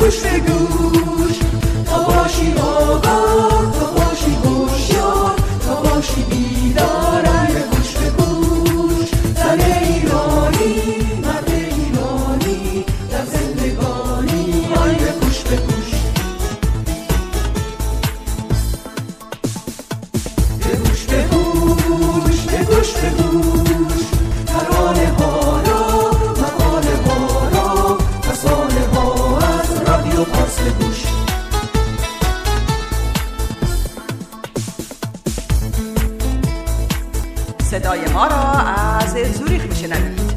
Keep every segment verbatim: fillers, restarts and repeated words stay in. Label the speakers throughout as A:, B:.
A: گوش به گوش، تا باشی آگاه، تا باشی هوشیار، تا باشی بیدار. ای گوش به گوش، زن ایرانی، مرد ایرانی، در زندگانی. ای گوش به گوش، به گوش به گوش، به گوش به گوش، ترانه ها را، مقاله ها را، فسانه ها از رادیو پارس به گوش.
B: صدای ما را از زوریخ میشنوید.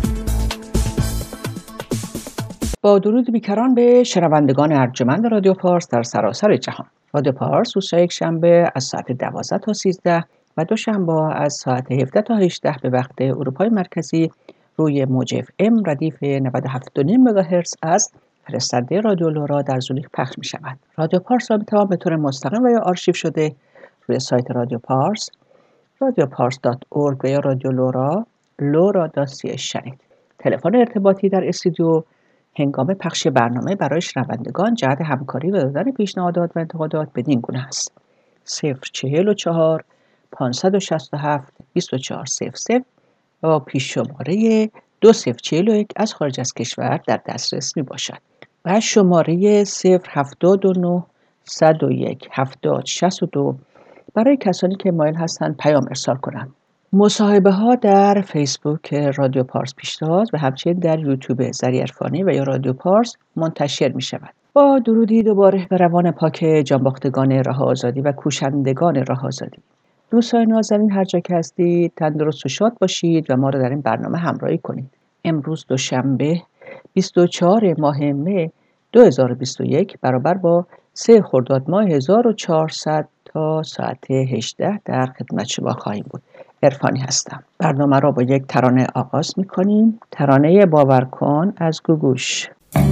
B: با درود بیکران به شنوندگان ارجمند رادیو پارس در سراسر جهان. رادیو پارس روز یک شنبه از ساعت دوازده تا سیزده و دوشنبه از ساعت هفده تا هجده به وقت اروپای مرکزی روی موج اف ام ردیف نود و هفت و نیم مگاهرتز از فرستنده رادیو لورا در زوریخ پخش می شود. رادیو پارس را میتوان به طور مستقیم و یا آرشیو شده روی سایت رادیو پارس رادیو پارس دات اورگ و یا رادیو لورا لورا دات سی اچ شنید. تلفن ارتباطی در استودیو هنگام پخش برنامه برای شنوندگان جهت همکاری و دادن پیشنهادات و انتقادات بدین گونه است: صفر چهل و چهار پانصد و شصت و هفت بیست و چهار صفر صفر و پیش شماره دو صفر چهل و یک از خارج از کشور در دسترس می باشد و شماره صفر هفتاد و نه صد و یک هفتاد شصت و دو برای کسانی که مایل هستند پیام ارسال کنند. مصاحبه ها در فیسبوک رادیو پارس پیشتاز و همچنین در یوتیوب زری عرفانی و یا رادیو پارس منتشر می شود. با درودی دوباره به روان پاک جانباختگان راه آزادی و کوشندگان راه آزادی. دوستان نازنین، هر جا که هستید تندرست و شاد باشید و ما را در این برنامه همراهی کنید. امروز دوشنبه بیست و چهارم ماه مه دو هزار و بیست و یک برابر با سه خرداد ماه هزار و چهارصد تا ساعت هجده در خدمت شما خواهیم بود. عرفانی هستم. برنامه را با یک ترانه آغاز می‌کنیم. ترانه باور کن از گوگوش.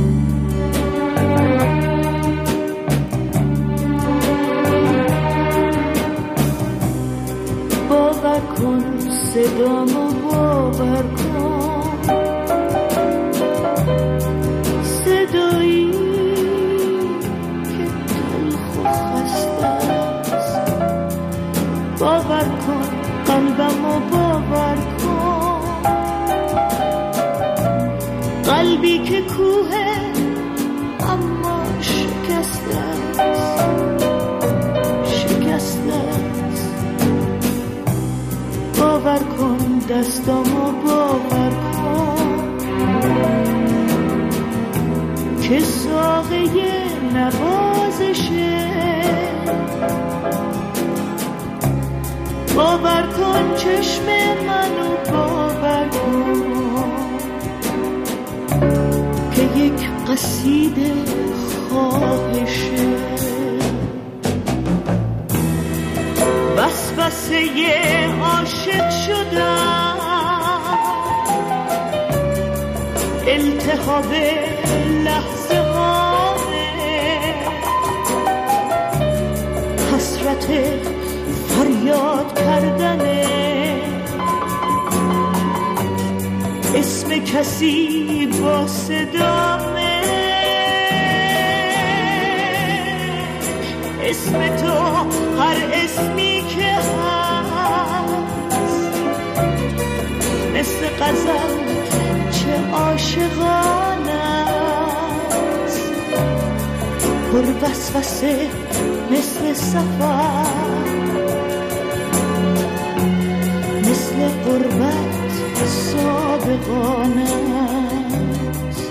C: باور کن صدامو باور کن، صدایی که تلخ و خسته است. باور کن قلبمو باور کن، قلبی که کوه اما شکسته است، شکسته است. باور کن دستامو باور کن که ساقه نوازشه. باور کن چشم منو باور کن که یک قصیده خواهشه. وسوسه عاشق شدم، التهاب لحظه هامه، حسرت فریاد کردنه، اسم کسی با صدامه، اسم تو هر اسمی که هست، مثل غزل چه عاشقانه است، پر وسوسه مثل سفر، مثل غربت صادقانه است.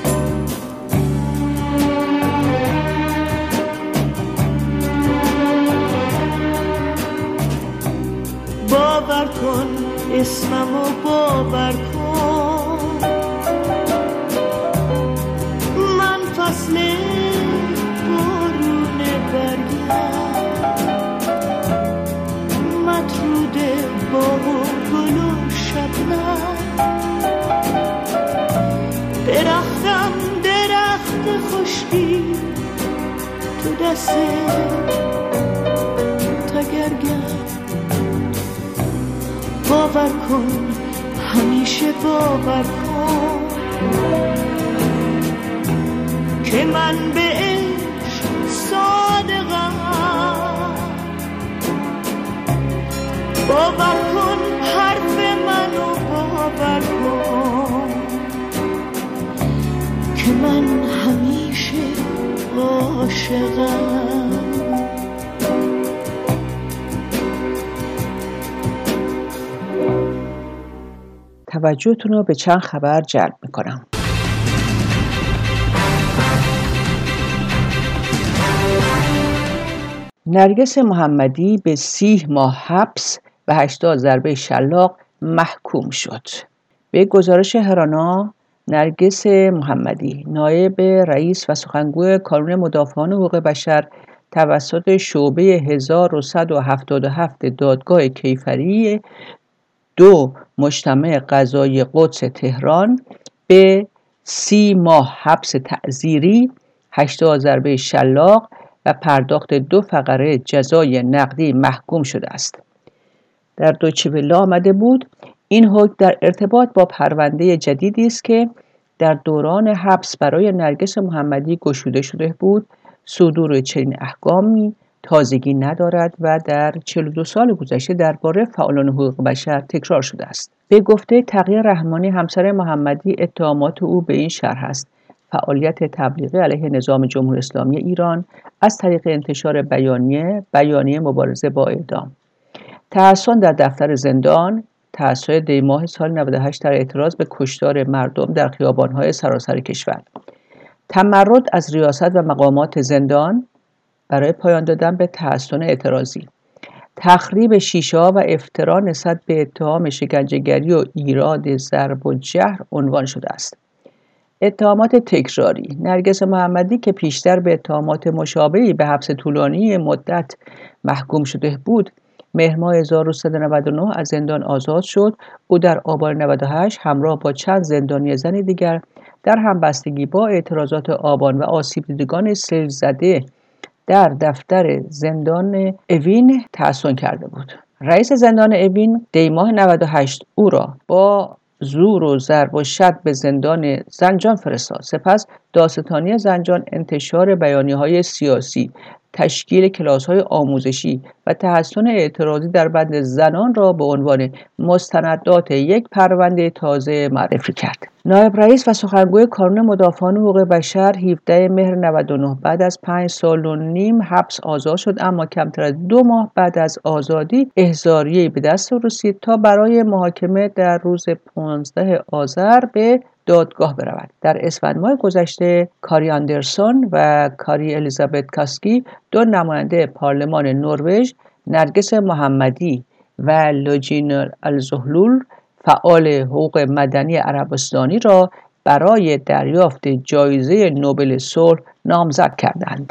C: باور کن اسممو باور کن، من فصل بارون برگم، مطرود باغ و گل و شبنم، درختم درخت خشکی تو دست تگرگم. باور کن همیشه باور کن که من به عاشقم. باور کن حرف منو باور کن که من همیشه عاشقم.
B: توجهتون رو به چند خبر جلب میکنم. نرگس محمدی به سی ماه حبس و هشتاد ضربه شلاق محکوم شد. به گزارش هرانا، نرگس محمدی نایب رئیس و سخنگوی کانون مدافعان حقوق بشر توسط شعبه هزار و صد و هفتاد و هفت دادگاه کیفری دو مجتمع قضایی قدس تهران به سی ماه حبس تعزیری، هشتاد ضربه شلاق و پرداخت دو فقره جزای نقدی محکوم شده است. در دویچه وله آمده بود این حکم در ارتباط با پرونده جدیدی است که در دوران حبس برای نرگس محمدی گشوده شده بود. صدور چنین احکامی تازگی ندارد و در چهل و دو سال گذشته درباره فعالان حقوق بشر تکرار شده است. به گفته تقی رحمانی، همسر محمدی، اتهامات او به این شرح است: فعالیت تبلیغی علیه نظام جمهوری اسلامی ایران از طریق انتشار بیانیه بیانیه مبارزه با اعدام، تحصن در دفتر زندان، تحصیل دی ماه سال نود و هشت در اعتراض به کشتار مردم در خیابان‌های سراسر کشور، تمرد از ریاست و مقامات زندان برای پایان دادن به تحصن اعتراضی، تخریب شیشه‌ها و افترا نسبت به اتهام شکنجه‌گری و ایراد ضرب و جهر عنوان شده است. اتهامات تکراری: نرگس محمدی که پیشتر به اتهامات مشابهی به حبس طولانی مدت محکوم شده بود، مهر ماه هزار و سیصد و نود و نه از زندان آزاد شد. او در آبان نود و هشت همراه با چند زندانی زن دیگر در همبستگی با اعتراضات آبان و آسیب دیدگان سیل زده در دفتر زندان اوین تحصن کرده بود. رئیس زندان اوین دی ماه نود و هشت او را با زور و ضرب و شتم به زندان زنجان فرستاد. سپس دادستانی زنجان انتشار بیانیه‌های سیاسی، تشکیل کلاس‌های آموزشی و تحصن اعتراضی در بند زنان را به عنوان مستندات یک پرونده تازه معرفی کرد. نایب رئیس و سخنگوی کانون مدافعان حقوق بشر هفدهم مهر نود و نه بعد از پنج سال و نیم حبس آزاد شد، اما کمتر از دو ماه بعد از آزادی احضاریه‌ای به دست رسید تا برای محاکمه در روز پانزدهم آذر به دادگاه برود. در اسفند ماه گذشته کاری اندرسون و کاری الیزابت کاسکی، دو نماینده پارلمان نروژ، نرگس محمدی و لوجین الزهلول، فعال حقوق مدنی عربستانی را برای دریافت جایزه نوبل صلح نامزد کردند.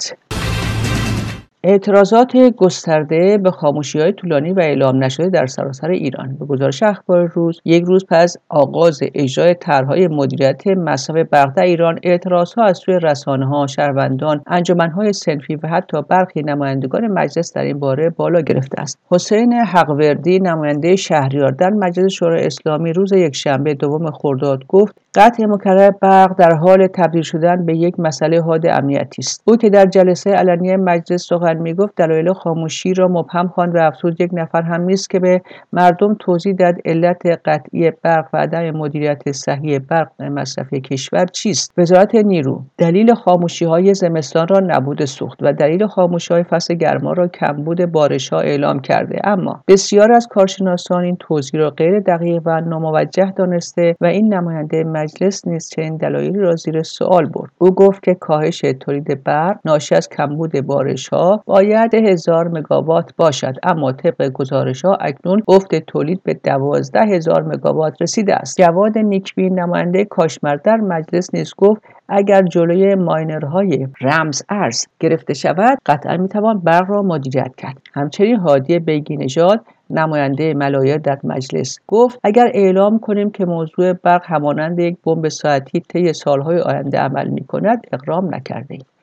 B: اعتراضات گسترده به خاموشی‌های طولانی و اعلام نشده در سراسر ایران. به گزارش اخبار روز، یک روز پس آغاز اجرای طرح‌های مدیریت مصرف برق در ایران، اعتراضها از سوی رسانه‌ها، شهروندان، انجمن‌های صنفی و حتی برخی نمایندگان مجلس در این باره بالا گرفته است. حسین حقوردی، نماینده شهریار در مجلس شورای اسلامی، روز یکشنبه دوم خرداد گفت قطع مکرر برق در حال تبدیل شدن به یک مسئله حاد امنیتی است. او که در جلسه علنی مجلس سخن میگفت دلایل خاموشی را مبهم خواند و افزود یک نفر هم نیست که به مردم توضیح داد علت قطعی برق و عدم مدیریت صحیح برق مصرفی کشور چیست. وزارت نیرو دلیل خاموشی‌های زمستان را نبود سوخت و دلیل خاموشی‌های فصل گرما را کمبود بارش‌ها اعلام کرده، اما بسیار از کارشناسان این توضیح را غیر دقیق و ناموجه دانسته و این نماینده مجلس نیز چنین دلایلی را زیر سوال برد. او گفت که کاهش تولید برق ناشی از کمبود بارش‌ها باید هزار مگاوات باشد، اما طبق گزارش‌ها اکنون افت تولید به دوازده هزار مگاوات رسیده است. جواد نیکبین، نماینده کاشمر در مجلس نیز گفت اگر جلوی ماینرهای رمز ارز گرفته شود قطعا میتوان برق را مدیریت کرد. همچنین هادی بیگی نژاد، نماینده ملایر در مجلس گفت اگر اعلام کنیم که موضوع برق همانند یک بمب ساعتی طی سالهای آینده عمل می‌کند اقرام نکرده‌ایم.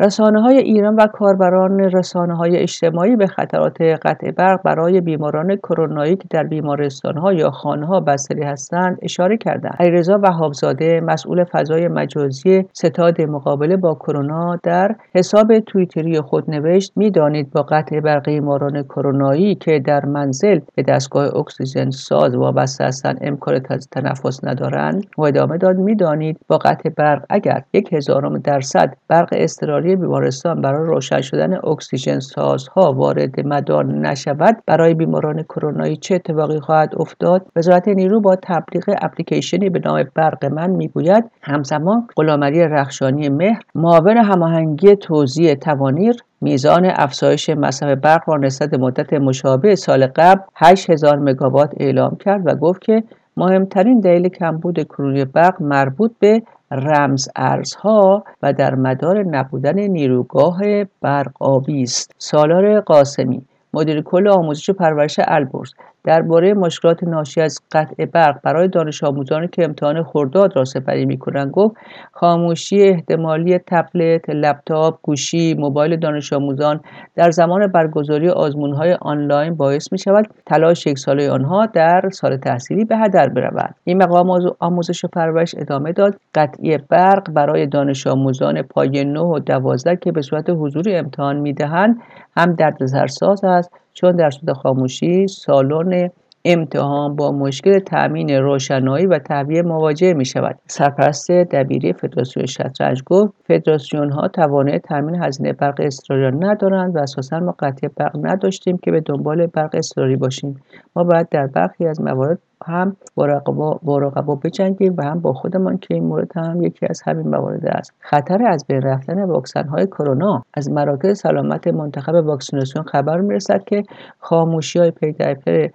B: رسانه‌های ایران و کاربران رسانه‌های اجتماعی به خطرات قطع برق برای بیماران کرونایی که در بیمارستان‌ها یا خانه‌ها بستری هستند اشاره کردند. علیرضا وهابزاده مسئول فضای مجازی ستاد مقابله با کرونا در حساب توییتری خود نوشت: می‌دانید با قطع برق بیماران کرونایی که در منزل به دستگاه اکسیژن ساز وابسته هستند امکان تنفس ندارند. و ادامه داد: می‌دانید با قطع برق اگر یک هزارم درصد برق اضطراری بیمارستان برای روشن شدن اکسیژن سازها وارد مدار نشود برای بیماران کرونایی چه اتفاقی خواهد افتاد؟ وزارت نیرو با تبلیغ اپلیکیشنی به نام برق من میگوید همزمان غلامعلی رخشانی مهر معاون هماهنگی توزیع توانیر میزان افزایش مصرف برق را نسبت مدت مشابه سال قبل هشت هزار مگاوات اعلام کرد و گفت که مهمترین دلیل کمبود کنونی برق مربوط به رمز ارزها و در مدار نبودن نیروگاه برق‌آبی است. سالار قاسمی مدیر کل آموزش و پرورش البرز درباره مشکلات ناشی از قطع برق برای دانش آموزانی که امتحان خرداد را سپری می‌کنند گفت: خاموشی احتمالی تبلت، لپتاپ، گوشی، موبایل دانش آموزان در زمان برگزاری آزمون‌های آنلاین باعث می‌شود تلاش یک ساله آنها در سال تحصیلی به هدر برود. این مقام آموزش و پرورش ادامه داد: قطعی برق برای دانش آموزان پایه نه و دوازده که به صورت حضوری امتحان می‌دهند هم دردسرساز است، چون در صورت خاموشی سالن امتحان با مشکل تأمین روشنایی و تهویه مواجه می شود. سرپرست دبیری فدراسیون شطرنج گفت: فدراسیون ها توانایی تأمین هزینه برق اضطراری ندارند و اساساً ما قطعی برق نداشتیم که به دنبال برق اضطراری باشیم. ما باید در برخی از موارد هم با رقبا بجنگیم و هم با خودمان که این مورد هم یکی از همین موارد است. خطر از بین رفتن واکسن های کرونا. از مراکز سلامت منتخب واکسیناسیون خبر میرسد که خاموشی های پی در پی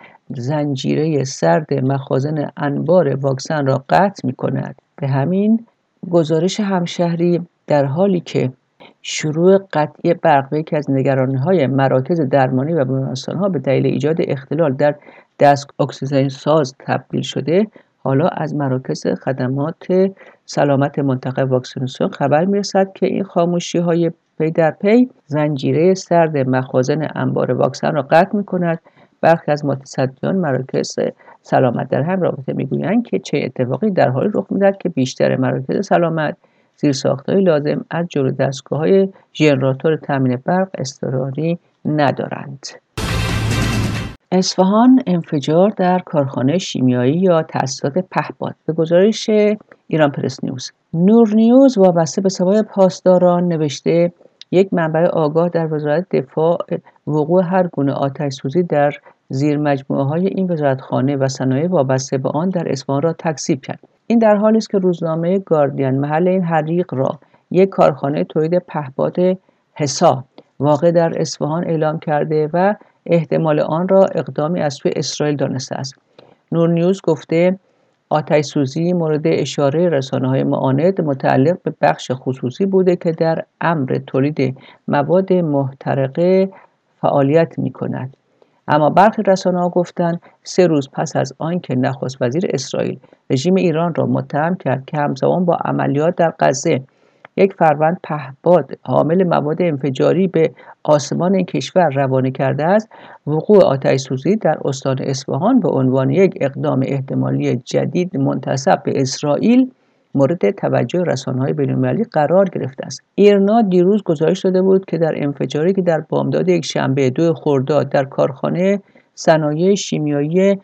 B: زنجیره سرد مخازن انبار واکسن را قطع می کند. به همین گزارش همشهری در حالی که شروع قطعی برق یکی از نگرانی‌های مراکز درمانی و بیمارستان‌ها به دلیل ایجاد اختلال در دست اکسیژن ساز تبدیل شده، حالا از مراکز خدمات سلامت منتخب واکسیناسیون خبر می‌رسد که این خاموشی‌های پی در پی زنجیره سرد مخازن انبار واکسن را قطع می‌کند. برخی از متصدیان مراکز سلامت در هم رابطه می‌گویند که چه اتفاقی در حالی رخ می‌دهد که بیشتر مراکز سلامت زیرساخت‌های لازم از جمله دستگاه‌های ژنراتور تامین برق اضطراری ندارند. اصفهان انفجار در کارخانه شیمیایی یا تأسیسات پهپاد. به گزارش ایران پرس نیوز، نور نیوز وابسته به سپاه پاسداران نوشته: یک منبع آگاه در وزارت دفاع وقوع هر گونه آتش‌سوزی در زیر مجموعه‌های این وزارتخانه و صنایع وابسته به آن در اصفهان را تکذیب کرد. این در حالی است که روزنامه گاردین محل این حریق را یک کارخانه تولید پهپاد حسا واقع در اصفهان اعلام کرده و احتمال آن را اقدامی از سوی اسرائیل دانسته است. نور نیوز گفته آتش‌سوزی مورد اشاره رسانه‌های معاند متعلق به بخش خصوصی بوده که در امر تولید مواد محترقه فعالیت می‌کند. اما برخی رسانه‌ها گفتند سه روز پس از آنکه نخست وزیر اسرائیل رژیم ایران را متهم کرد که همزمان با عملیات در غزه یک فروند پهپاد حامل مواد انفجاری به آسمان این کشور روانه کرده است، وقوع آتش‌سوزی در استان اصفهان به عنوان یک اقدام احتمالی جدید منتسب به اسرائیل مورد توجه رسانه‌های بین‌المللی قرار گرفته است. ایرنا دیروز گزارش داده بود که در انفجاری که در بامداد یک شنبه دو خرداد در کارخانه صنایع شیمیایی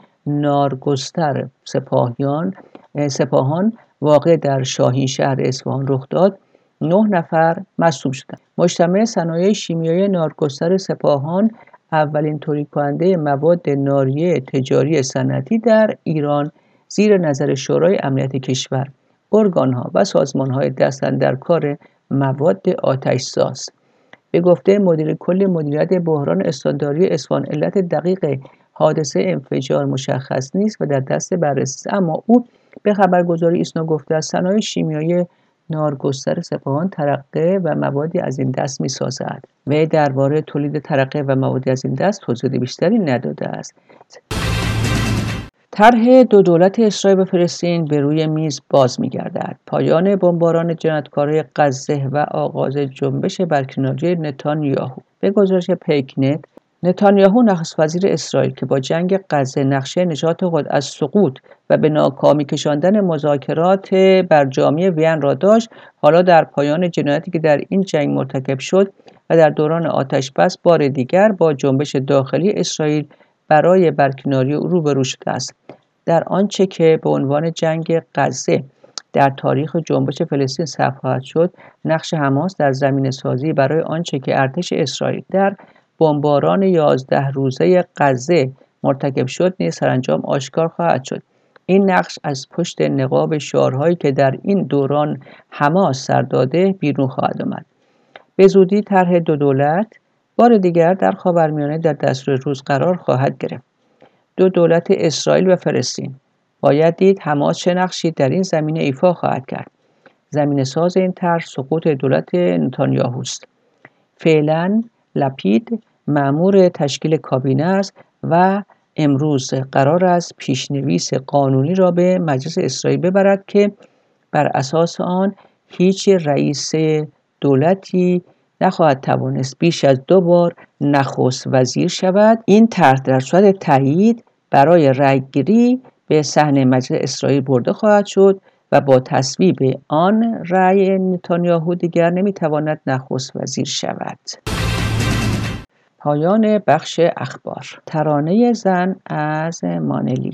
B: نارگستر سپاهیان سپاهان واقع در شاهین شهر اصفهان رخ داد، نه نفر مصدوم شدند. مجتمع صنایع شیمیایی نارگستر سپاهان اولین تولید کننده مواد ناریه تجاری صنعتی در ایران زیر نظر شورای امنیت کشور، ارگان‌ها و سازمان‌های دست اندر کار مواد آتش‌ساز. به گفته مدیر کل مدیریت بحران استانداری اصفهان، علت دقیق حادثه انفجار مشخص نیست و در دست بررسی است، اما او به خبرگزاری ایسنا گفته است صنایع شیمیایی نارگستر سپاهان ترقه و موادی از این دست می‌سازد. وی درباره تولید ترقه و موادی از این دست توضیح بیشتری نداده است. طرح دو دولت اسرائیل و فلسطین به روی میز باز می‌گردد. پایان بمباران جنایتکاران غزه و آغاز جنبش برکناری نتانیاهو. به گزارش پیکنت، نتانیاهو نخست وزیر اسرائیل که با جنگ غزه نقشه نجات خود از سقوط و به ناکامی کشاندن مذاکرات برجامی وین را داشت، حالا در پایان جنایتی که در این جنگ مرتکب شد و در دوران آتش‌بس بار دیگر با جنبش داخلی اسرائیل برای برکناری او روبرو شده است. در آنچه که به عنوان جنگ غزه در تاریخ جنبش فلسطین ثبت خواهد شد، نقش حماس در زمینه‌سازی برای آنچه که ارتش اسرائیل در بمباران یازده روزه غزه مرتکب شد نیز سرانجام آشکار خواهد شد. این نقش از پشت نقاب شعارهایی که در این دوران حماس سر داده بیرون خواهد آمد. به زودی طرح دو دولت بار دیگر در خاورمیانه در دستور روز قرار خواهد گرفت. دو دولت اسرائیل و فلسطین. باید دید حماس چه نقشی در این زمینه ایفا خواهد کرد. زمینه ساز این طرح سقوط دولت نتانیاهوست. فعلا لپید مأمور تشکیل کابینه است و امروز قرار است پیشنویس قانونی را به مجلس اسرائیل ببرد که بر اساس آن هیچ رئیس دولتی نخواهد توانست بیش از دو بار نخست وزیر شود. این طرح در صورت تایید برای رأیگیری به صحن مجلس اسرائیل برده خواهد شد و با تصویب آن رأی نتانیاهو دیگر نمیتواند نخست وزیر شود. پایان بخش اخبار. ترانه زن از مانلی.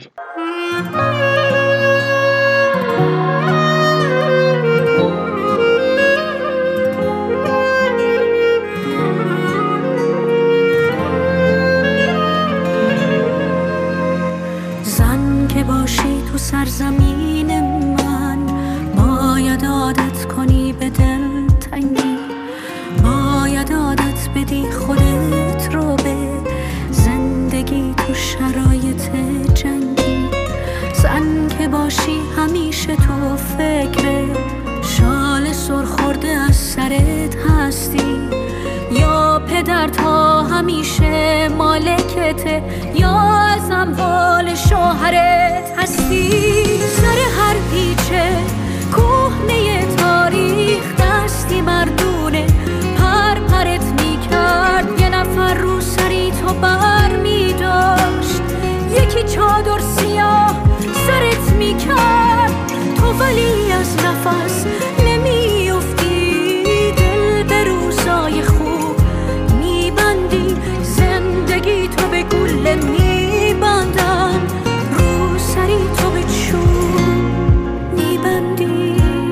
C: زن که باشی تو سرزمین من، باید عادت کنی به دلتنگی، باید عادت بدی خودت رو به زندگی تو شرایط جنگی. زن که باشی همیشه تو فکر شال سرخورده از سرت هستی، یا پدر تا همیشه مالکته یا از اموال شوهرت هستی. سر هر پیچه کهنه تاریخ دستی مردونه پر پرت میکرد، یه نفر رو سری تو بر میداشت، یکی چادر سیاه سرت میکرد، تو ولی از نفس نمیافتی، دل به روزای خوب میبندی، زندگی تو به گل میبندن، رو سری تو به چوب میبندی.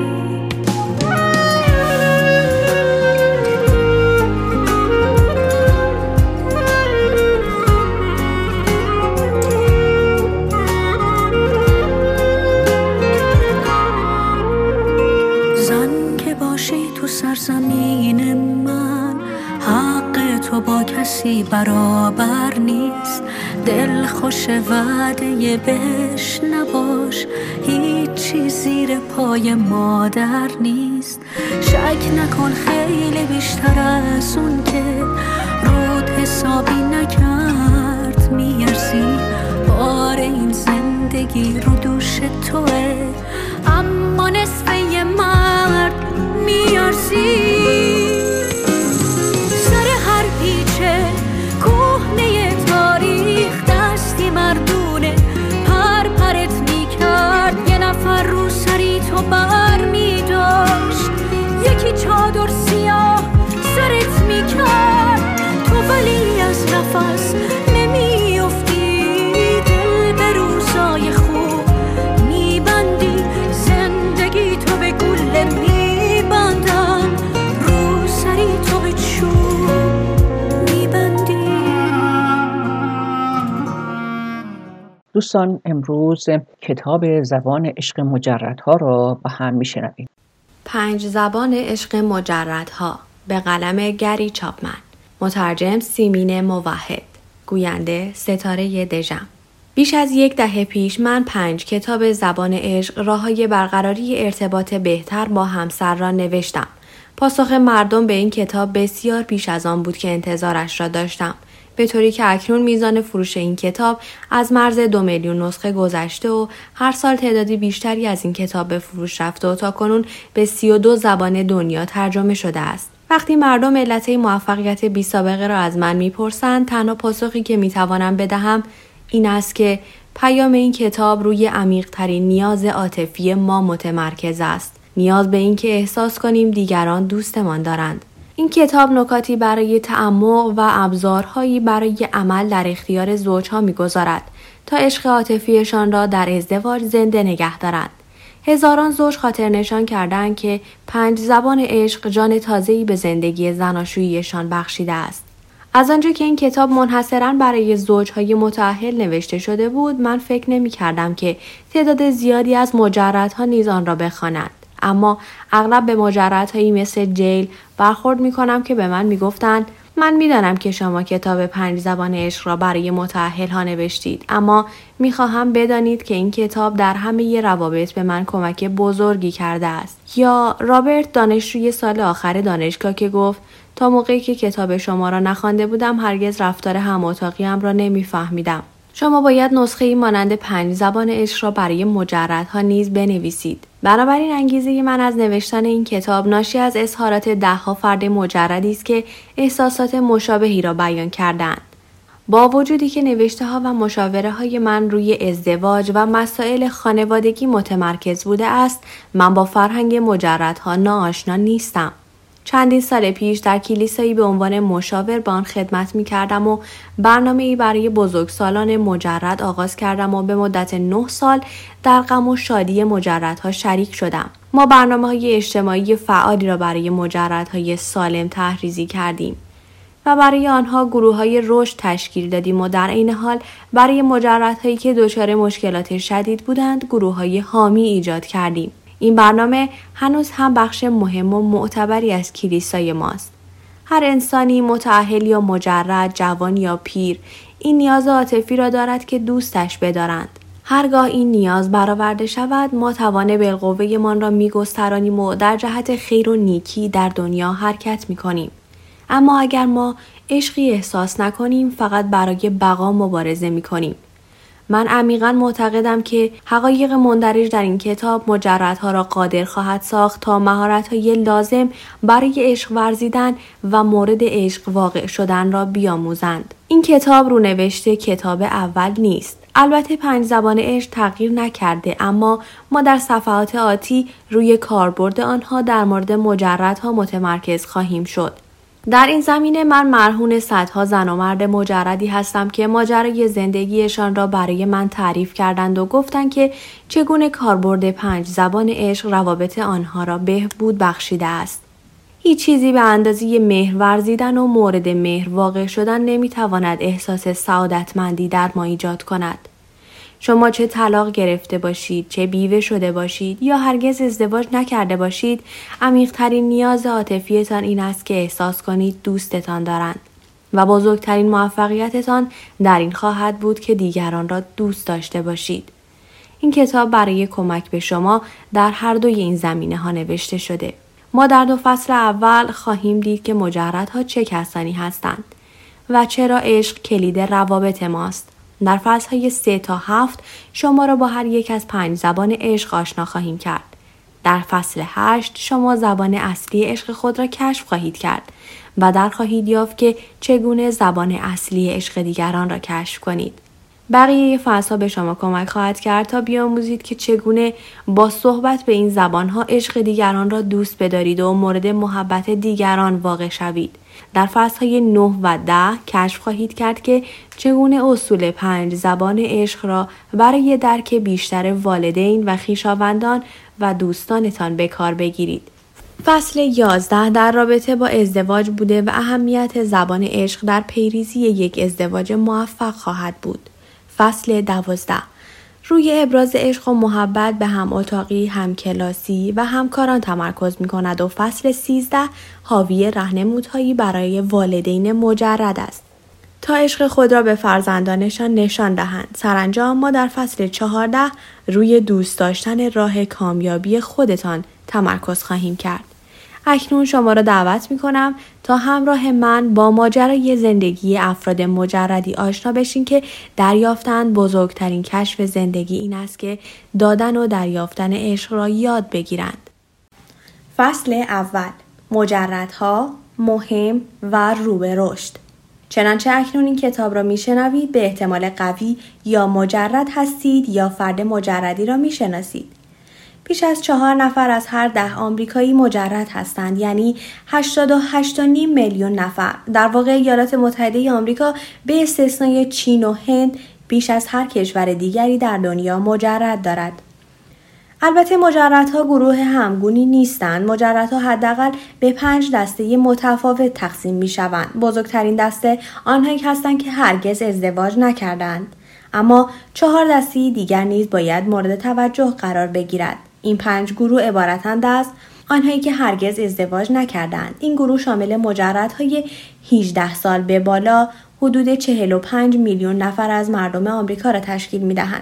C: سرزمین من حق تو با کسی برابر نیست، دل خوش وعده بهش نباش، هیچی زیر پای مادر نیست. شک نکن خیلی بیشتر از اون که رود حسابی نکرد میارزی، بار این زندگی رو دوش توه، اما نصف یه مرد میارزی. سر هر پیچه کهنه تاریخ دستی مردونه پر پرت میکرد، یه نفر رو سری تو بر میداشت، یکی چادر سیاه سرت میکرد، تو ولی از نفس نمیافتی، دل به روزای خوب میبندی، زندگی تو به گل میبندن، رو سری تو به چوب میبندی.
B: دوستان امروز کتاب زبان عشق مجردها را با هم میشنویم.
D: پنج زبان عشق مجردها به قلم گری چاپمن، مترجم سیمین موحد، گوینده ستاره دژم. بیش از یک دهه پیش من پنج کتاب زبان عشق راههای برقراری ارتباط بهتر با همسر را نوشتم. پاسخ مردم به این کتاب بسیار پیش از آن بود که انتظارش را داشتم. به طوری که اکنون میزان فروش این کتاب از مرز دو میلیون نسخه گذشته و هر سال تعدادی بیشتری از این کتاب به فروش رفته و تاکنون به سی و دو زبان دنیا ترجمه شده است. وقتی مردم علت موفقیت بی سابقه را از من میپرسند، تنها پاسخی که میتوانم بدهم این است که پیام این کتاب روی عمیق‌ترین نیاز عاطفی ما متمرکز است. نیاز به این که احساس کنیم دیگران دوستمان دارند. این کتاب نکاتی برای تأمل و ابزارهایی برای عمل در اختیار زوجها می‌گذارد تا عشق عاطفیشان را در ازدواج زنده نگه دارند. هزاران زوج خاطر نشان کردند که پنج زبان عشق جان تازه‌ای به زندگی زناشوییشان بخشیده است. از آنجا که این کتاب منحصراً برای زوجهای متأهل نوشته شده بود، من فکر نمی‌کردم که تعداد زیادی از مجردها نیز آن را بخوانند. اما اغلب به مجردهایی مثل جیل برخورد می‌کنم که به من می‌گفتند من می‌دانم که شما کتاب پنج زبان عشق را برای متأهل‌ها نوشتید، اما می‌خواهم بدانید که این کتاب در همه روابط به من کمک بزرگی کرده است. یا رابرت، دانشجوی سال آخر دانشگاه، که گفت تا موقعی که کتاب شما را نخوانده بودم هرگز رفتار هم اتاقی‌ام را نمی‌فهمیدم. شما باید نسخه‌ای مانند پنج زبان عشق را برای مجردها نیز بنویسید. بنابراین انگیزه من از نوشتن این کتاب ناشی از اظهارات ده‌ها فرد مجردی است که احساسات مشابهی را بیان کردند. با وجودی که نوشته‌ها و مشاوره‌های من روی ازدواج و مسائل خانوادگی متمرکز بوده است، من با فرهنگ مجردها ناآشنا نیستم. چندین سال پیش در کلیسایی به عنوان مشاور به آن خدمت می کردم و برنامه‌ای برای بزرگسالان مجرد آغاز کردم و به مدت نه سال در غم و شادی مجردها شریک شدم. ما برنامه‌های اجتماعی فعالی را برای مجردهای سالم طرح‌ریزی کردیم و برای آنها گروه‌های رشد تشکیل دادیم و در عین حال برای مجردهایی که دچار مشکلات شدید بودند گروه‌های حامی ایجاد کردیم. این برنامه هنوز هم بخش مهم و معتبری از کلیسای ماست. هر انسانی متأهل یا مجرد، جوان یا پیر، این نیاز عاطفی را دارد که دوستش بدارند. هرگاه این نیاز برآورده شود، ما توان بالقوه‌مان را می‌گسترانیم و در جهت خیر و نیکی در دنیا حرکت می‌کنیم. اما اگر ما عشقی احساس نکنیم، فقط برای بقا مبارزه می‌کنیم. من عمیقاً معتقدم که حقایق مندرج در این کتاب مجردها را قادر خواهد ساخت تا مهارت‌های لازم برای عشق ورزیدن و مورد عشق واقع شدن را بیاموزند. این کتاب رونوشت کتاب اول نیست. البته پنج زبان عشق تغییر نکرده، اما ما در صفحات آتی روی کاربرد آنها در مورد مجردها متمرکز خواهیم شد. در این زمینه من مرهون صدها زن و مرد مجردی هستم که ماجرای زندگیشان را برای من تعریف کردند و گفتند که چگونه کاربرد پنج زبان عشق روابط آنها را بهبود بخشیده است. هیچ چیزی به اندازه مهر ورزیدن و مورد مهر واقع شدن نمیتواند احساس سعادتمندی در ما ایجاد کند. شما چه طلاق گرفته باشید، چه بیوه شده باشید یا هرگز ازدواج نکرده باشید، عمیق‌ترین نیاز عاطفیتان این است که احساس کنید دوستتان دارند و بزرگترین موفقیتتان در این خواهد بود که دیگران را دوست داشته باشید. این کتاب برای کمک به شما در هر دوی این زمینه ها نوشته شده. ما در دو فصل اول خواهیم دید که مجردها چه کسانی هستند و چرا عشق کلید روابط ماست. در فصل‌های سه تا هفت شما را با هر یک از پنج زبان عشق آشنا خواهیم کرد. در فصل هشت شما زبان اصلی عشق خود را کشف خواهید کرد و در خواهید یافت که چگونه زبان اصلی عشق دیگران را کشف کنید. بقیه فصل‌ها به شما کمک خواهد کرد تا بیاموزید که چگونه با صحبت به این زبان‌ها عشق دیگران را دوست بدارید و مورد محبت دیگران واقع شوید. در فصل‌های نه و ده کشف خواهید کرد که چگونه اصول پنج زبان عشق را برای درک بیشتر والدین و خویشاوندان و دوستانتان به کار بگیرید. فصل یازده در رابطه با ازدواج بوده و اهمیت زبان عشق در پیریزی یک ازدواج موفق خواهد بود. فصل دوازده روی ابراز عشق و محبت به هم اتاقی، هم کلاسی و همکاران تمرکز می کند و فصل سیزده حاوی راهنمودهایی برای والدین مجرد است تا عشق خود را به فرزندانشان نشان دهند. سرانجام ما در فصل چهارده روی دوست داشتن راه کامیابی خودتان تمرکز خواهیم کرد. اکنون شما را دعوت می کنم تا همراه من با ماجرای زندگی افراد مجردی آشنا بشین که دریافتن بزرگترین کشف زندگی این است که دادن و دریافتن عشق را یاد بگیرند. فصل اول، مجردها، مهم و رو به رشد. چنانچه اکنون این کتاب را میشنوید به احتمال قوی یا مجرد هستید یا فرد مجردی را میشناسید. بیش از چهار نفر از هر ده آمریکایی مجرد هستند، یعنی هشتاد و هشت و نیم میلیون نفر. در واقع ایالات متحده آمریکا به استثنای چین و هند بیش از هر کشور دیگری در دنیا مجرد دارد. البته مجردها گروه همگونی نیستند. مجردها حداقل به پنج دسته متفاوت تقسیم می شوند. بزرگترین دسته آنهایی هستند که هرگز ازدواج نکردند. اما چهار دسته دیگر نیز باید مورد توجه قرار بگیرد. این پنج گروه عبارتند از آنهایی که هرگز ازدواج نکردند. این گروه شامل مجردهای هجده سال به بالا حدود چهل و پنج میلیون نفر از مردم آمریکا را تشکیل می دهند.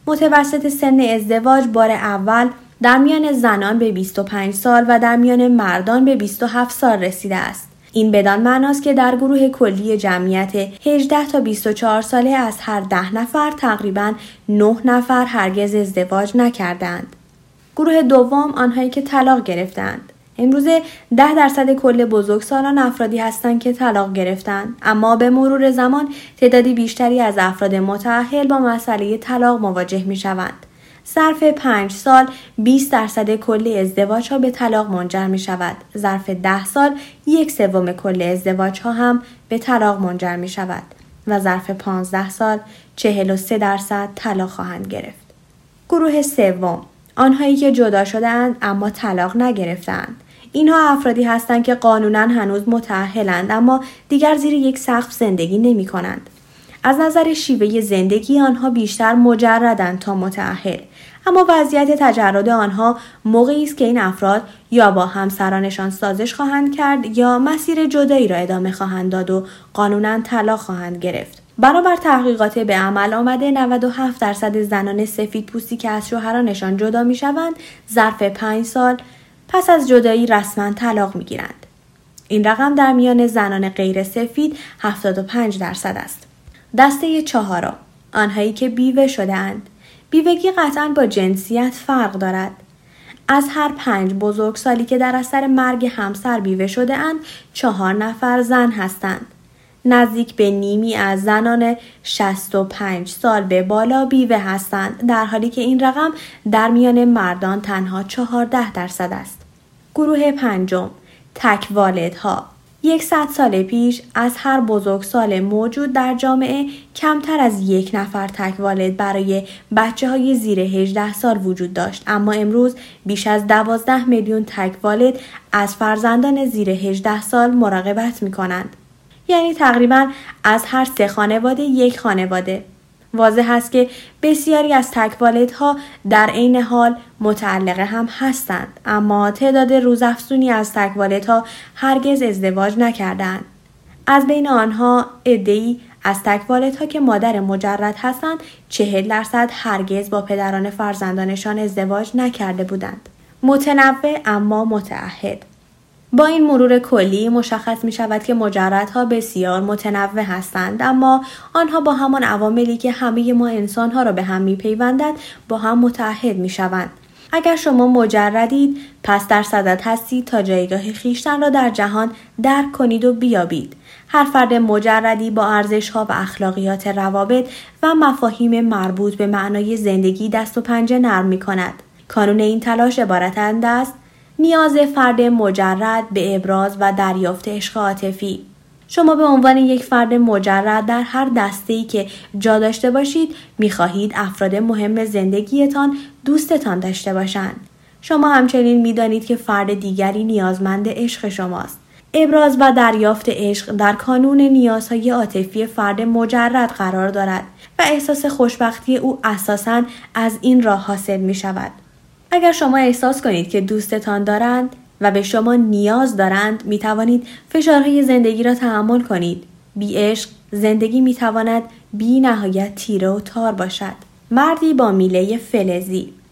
D: متوسط سن ازدواج بار اول در میان زنان به بیست و پنج سال و در میان مردان به بیست و هفت سال رسیده است. این بدان معناست که در گروه کلی جمعیت هجده تا بیست و چهار ساله از هر ده نفر تقریباً نه نفر هرگز ازدواج نکردند. گروه دوم آنهایی که طلاق گرفتند. امروزه ده درصد کل بزرگسالان افرادی هستند که طلاق گرفتند، اما به مرور زمان تعدادی بیشتری از افراد متأهل با مسئله طلاق مواجه می شوند. ظرف پنج سال بیست درصد کل ازدواج ها به طلاق منجر می شود. ظرف ده سال یک سوم کل ازدواج ها هم به طلاق منجر می شود و ظرف پانزده سال چهل و سه درصد طلاق خواهند گرفت. گروه سوم آنهایی که جدا شده‌اند اما طلاق نگرفتند. اینها افرادی هستند که قانوناً هنوز متأهلند اما دیگر زیر یک سقف زندگی نمی کنند. از نظر شیوه زندگی آنها بیشتر مجردند تا متأهل، اما وضعیت تجرد آنها موقعی است که این افراد یا با همسرانشان سازش خواهند کرد یا مسیر جدایی را ادامه خواهند داد و قانوناً طلاق خواهند گرفت. بنابر تحقیقات به عمل آمده نود و هفت درصد زنان سفید پوستی که از شوهرانشان جدا می شوند ظرف پنج سال پس از جدایی رسما طلاق می گیرند. این رقم در میان زنان غیر سفید هفتاد و پنج درصد است. دسته چهارم آنهایی که بیوه شده اند. بیوگی قطعاً با جنسیت فرق دارد. از هر پنج بزرگسالی که در اثر مرگ همسر بیوه شده اند چهار نفر زن هستند. نزدیک به نیمی از زنان شصت و پنج سال به بالا بیوه هستند، در حالی که این رقم در میان مردان تنها چهارده درصد است. گروه پنجم تک والدها. یکصد سال پیش از هر بزرگسال موجود در جامعه کمتر از یک نفر تک والد برای بچه های زیر هجده سال وجود داشت، اما امروز بیش از دوازده میلیون تک والد از فرزندان زیر هجده سال مراقبت می کنند. یعنی تقریباً از هر سه خانواده یک خانواده. واضح است که بسیاری از تک‌والدها در عین حال متعلقه هم هستند، اما تعداد روزافزونی از تک‌والدها هرگز ازدواج نکردند. از بین آنها عده‌ای از تک‌والدها که مادر مجرد هستند چهل درصد هرگز با پدران فرزندانشان ازدواج نکرده بودند. متنوع اما متعهد. با این مرور کلی مشخص می شود که مجردها بسیار متنوع هستند، اما آنها با همان عواملی که همه ما انسانها را به هم می پیوندند با هم متحد می شوند. اگر شما مجردید پس در صدد هستید تا جایگاه خویشتن را در جهان درک کنید و بیابید. هر فرد مجردی با ارزش‌ها و اخلاقیات روابط و مفاهیم مربوط به معنای زندگی دست و پنجه نرم می کند. کانون این تلاش عبارتند است نیاز فرد مجرد به ابراز و دریافت عشق عاطفی. شما به عنوان یک فرد مجرد در هر دسته‌ای که جا داشته باشید می‌خواهید افراد مهم زندگیتان دوستتان داشته باشند. شما همچنین می‌دانید که فرد دیگری نیازمند عشق شماست. ابراز و دریافت عشق در کانون نیازهای عاطفی فرد مجرد قرار دارد و احساس خوشبختی او اساساً از این راه حاصل می‌شود. اگر شما احساس کنید که دوستتان دارند و به شما نیاز دارند، می توانید فشارهای زندگی را تحمل کنید. بی عشق زندگی می تواند بی نهایت تیره و تار باشد. مردی با میله فلزی.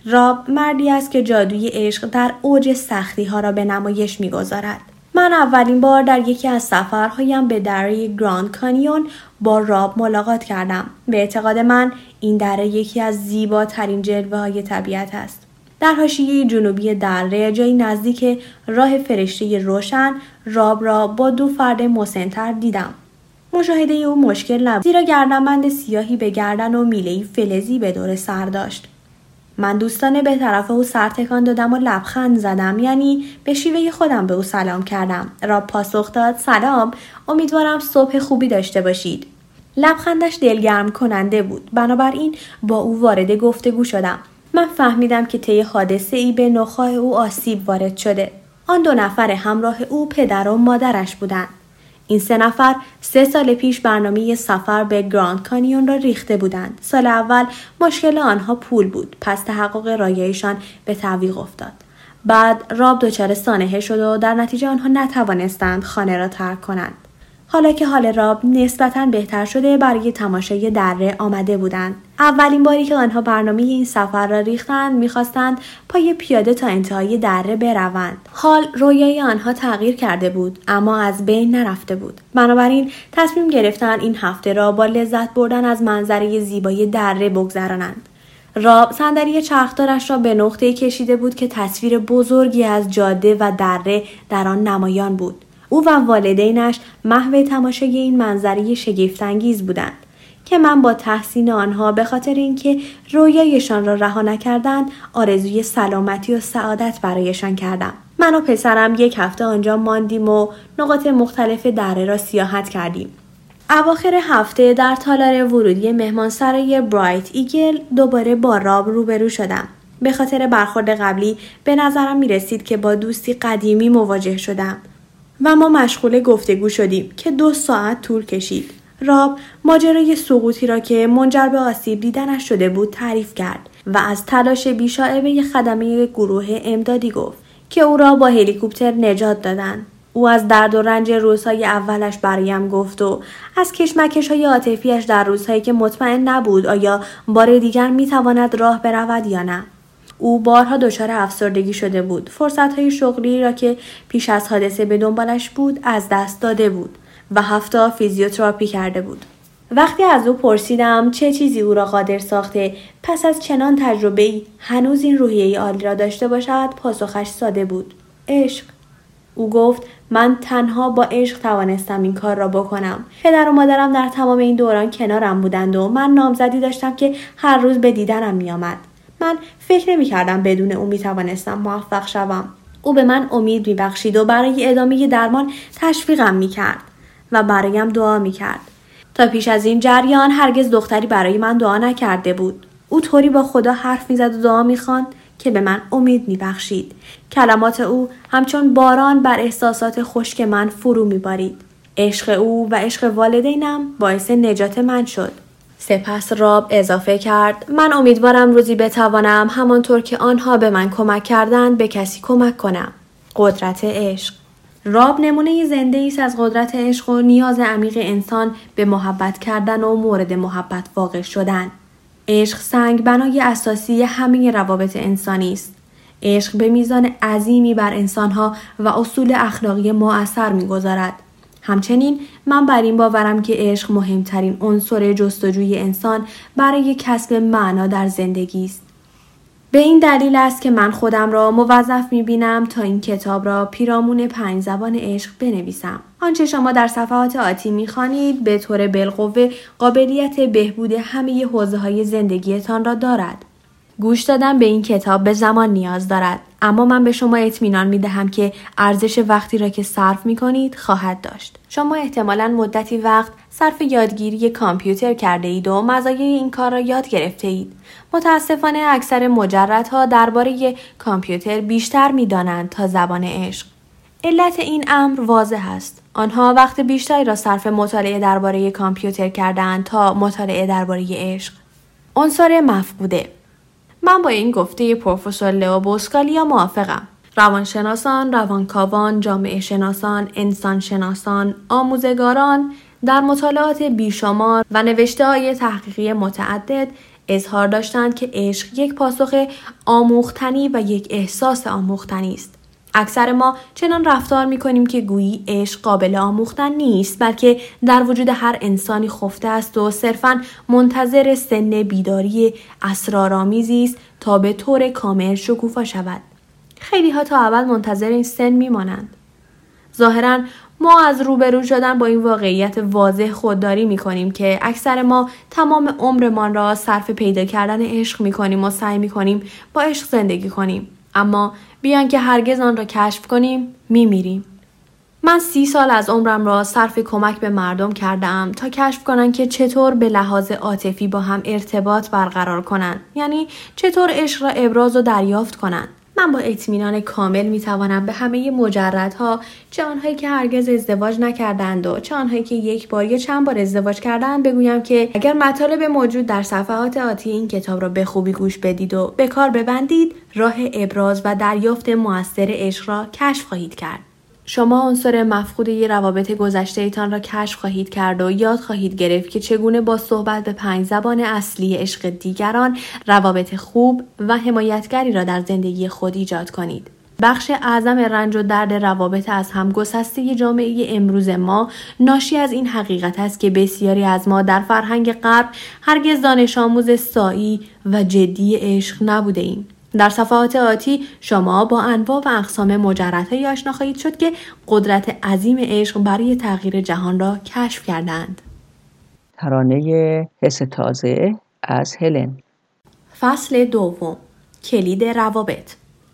D: راب مردی است که جادوی عشق در اوج سختی ها را به نمایش می‌گذارد. من اولین بار در یکی از سفرهایم به دره گراند کانیون با راب ملاقات کردم. به اعتقاد من این دره یکی از زیباترین جلوه‌های طبیعت است. در حاشیه جنوبی دره، جایی نزدیک راه فرشته روشن، راب را با دو فرد مسن‌تر دیدم. مشاهده او مشکل نبود، زیرا گردنبند سیاهی به گردن و میله‌ای فلزی به دور سر داشت. من دوستانه به طرف او سر تکان دادم و لبخند زدم، یعنی به شیوه خودم به او سلام کردم. راب پاسخ داد: سلام، امیدوارم صبح خوبی داشته باشید. لبخندش دلگرم کننده بود. بنابراین با او وارد گفتگو شدم. من فهمیدم که طی حادثه ای به نخاع او آسیب وارد شده. آن دو نفر همراه او پدر و مادرش بودند. این سه نفر سه سال پیش برنامه سفر به گراند کانیون را ریخته بودند. سال اول مشکل آنها پول بود، پس تحقق رایایشان به تعویق افتاد. بعد راب دچار سانحه شد و در نتیجه آنها نتوانستند خانه را ترک کنند. حالا که حال راب نسبتاً بهتر شده، برای تماشای دره آمده بودند. اولین باری که آنها برنامه این سفر را ریختند، می‌خواستند پای پیاده تا انتهای دره بروند. حال رویای آنها تغییر کرده بود، اما از بین نرفته بود. بنابراین تصمیم گرفتند این هفته را با لذت بردن از منظره زیبای دره بگذرانند. راب صندلی چرخدارش را به نقطه‌ای کشیده بود که تصویر بزرگی از جاده و دره در آن نمایان بود. او و والدینش محو تماشای این منظره شگفت‌انگیز بودند که من با تحسین آنها به خاطر اینکه رویایشان را رها نکردند آرزوی سلامتی و سعادت برایشان کردم. من و پسرم یک هفته آنجا ماندیم و نقاط مختلف دره را سیاحت کردیم. اواخر هفته در تالار ورودی مهمانسرای برایت ایگل دوباره با راب روبرو شدم. به خاطر برخورد قبلی به نظرم می رسید که با دوستی قدیمی مواجه شدم و ما مشغول گفتگو شدیم که دو ساعت طول کشید. راب ماجرای سقوطی را که منجر به آسیب دیدنش شده بود تعریف کرد و از تلاش بی‌شائبه خدمه گروه امدادی گفت که او را با هلیکوپتر نجات دادند. او از درد و رنج روزهای اولش برایم گفت و از کشمکش‌های عاطفی‌اش در روزهایی که مطمئن نبود آیا بار دیگر می‌تواند راه برود یا نه. او بارها دچار افسردگی شده بود. فرصت‌های شغلی را که پیش از حادثه به دنبالش بود از دست داده بود و هفته فیزیوتراپی کرده بود. وقتی از او پرسیدم چه چیزی او را قادر ساخته پس از چنان تجربه‌ای هنوز این روحیه عالی را داشته باشد، پاسخش ساده بود: عشق. او گفت من تنها با عشق توانستم این کار را بکنم. پدر و مادرم در تمام این دوران کنارم بودند و من نامزدی داشتم که هر روز به دیدنم می آمد. من فکر نمی کردم بدون او می توانستم موفق شوم. او به من امید می بخشید و برای ادامه درمان تشویقم می کرد و برایم دعا می کرد. تا پیش از این جریان هرگز دختری برای من دعا نکرده بود. او طوری با خدا حرف می زد و دعا می خواند که به من امید می بخشید. کلمات او همچون باران بر احساسات خشک من فرو می بارید. عشق او و عشق والدینم باعث نجات من شد. سپس راب اضافه کرد: من امیدوارم روزی بتوانم همانطور که آنها به من کمک کردند به کسی کمک کنم. قدرت عشق. راب نمونه زنده است از قدرت عشق و نیاز عمیق انسان به محبت کردن و مورد محبت واقع شدن. عشق سنگ بنای اساسی همه روابط انسانی است. عشق به میزان عظیمی بر انسانها و اصول اخلاقی مؤثر می‌گذارد. همچنین من بر این باورم که عشق مهمترین عنصر جستجوی انسان برای کسب معنا در زندگی است. به این دلیل است که من خودم را موظف می‌بینم تا این کتاب را پیرامون پنج زبان عشق بنویسم. آنچه شما در صفحات آتی می‌خوانید به طور بالقوه قابلیت بهبود همه حوزه‌های زندگیتان را دارد. گوش دادن به این کتاب به زمان نیاز دارد، اما من به شما اطمینان می‌دهم که ارزش وقتی را که صرف می‌کنید خواهد داشت. شما احتمالاً مدتی وقت صرف یادگیری کامپیوتر کرده اید و مزایای این کار را یاد گرفته اید. متاسفانه اکثر مجردها درباره کامپیوتر بیشتر می‌دانند تا زبان عشق. علت این امر واضح است. آنها وقت بیشتری را صرف مطالعه درباره کامپیوتر کردند تا مطالعه درباره عشق. عنصر مفقوده. من با این گفته پروفسور لئو بوسکالیا موافقم. روانشناسان، روانکاوان، جامعه شناسان، انسان شناسان، آموزگاران در مطالعات بیشمار و نوشته‌های تحقیقی متعدد اظهار داشتند که عشق یک پاسخ آموختنی و یک احساس آموختنی است. اکثر ما چنان رفتار می‌کنیم که گویی عشق قابل آموختن نیست، بلکه در وجود هر انسانی خفته است و صرفاً منتظر سن بیداری اسرارآمیزی است تا به طور کامل شکوفا شود. خیلی ها تا ابد منتظر این سن می‌مانند. ظاهراً ما از روبرو شدن با این واقعیت واضح خودداری می‌کنیم که اکثر ما تمام عمرمان را صرف پیدا کردن عشق می‌کنیم و سعی می‌کنیم با عشق زندگی کنیم، اما بیان که هرگز آن را کشف کنیم می‌میریم. من سی سال از عمرم را صرف کمک به مردم کردم تا کشف کنند که چطور به لحاظ عاطفی با هم ارتباط برقرار کنند، یعنی چطور عشق را ابراز و دریافت کنند. من با اطمینان کامل میتوانم به همه مجردها، چه آنهایی که هرگز ازدواج نکردند و چه آنهایی که یک بار یا چند بار ازدواج کردند بگویم که اگر مطالب موجود در صفحات آتی این کتاب را به خوبی گوش بدید و به کار ببندید، راه ابراز و دریافت مؤثر عشق را کشف خواهید کرد. شما عنصر مفقوده روابط گذشته ایتان را کشف خواهید کرد و یاد خواهید گرفت که چگونه با صحبت به پنج زبان اصلی عشق دیگران روابط خوب و حمایتگری را در زندگی خود ایجاد کنید. بخش اعظم رنج و درد روابط از هم گسسته جامعه امروز ما ناشی از این حقیقت است که بسیاری از ما در فرهنگ غرب هرگز دانش آموز سائی و جدی عشق نبوده ایم. در صفحات آتی شما با انواع و اقسام مجردهایی آشنا خواهید شد که قدرت عظیم عشق برای تغییر جهان را کشف کردند.
B: ترانه حس تازه از هلن.
D: فصل دوم، کلید روابط.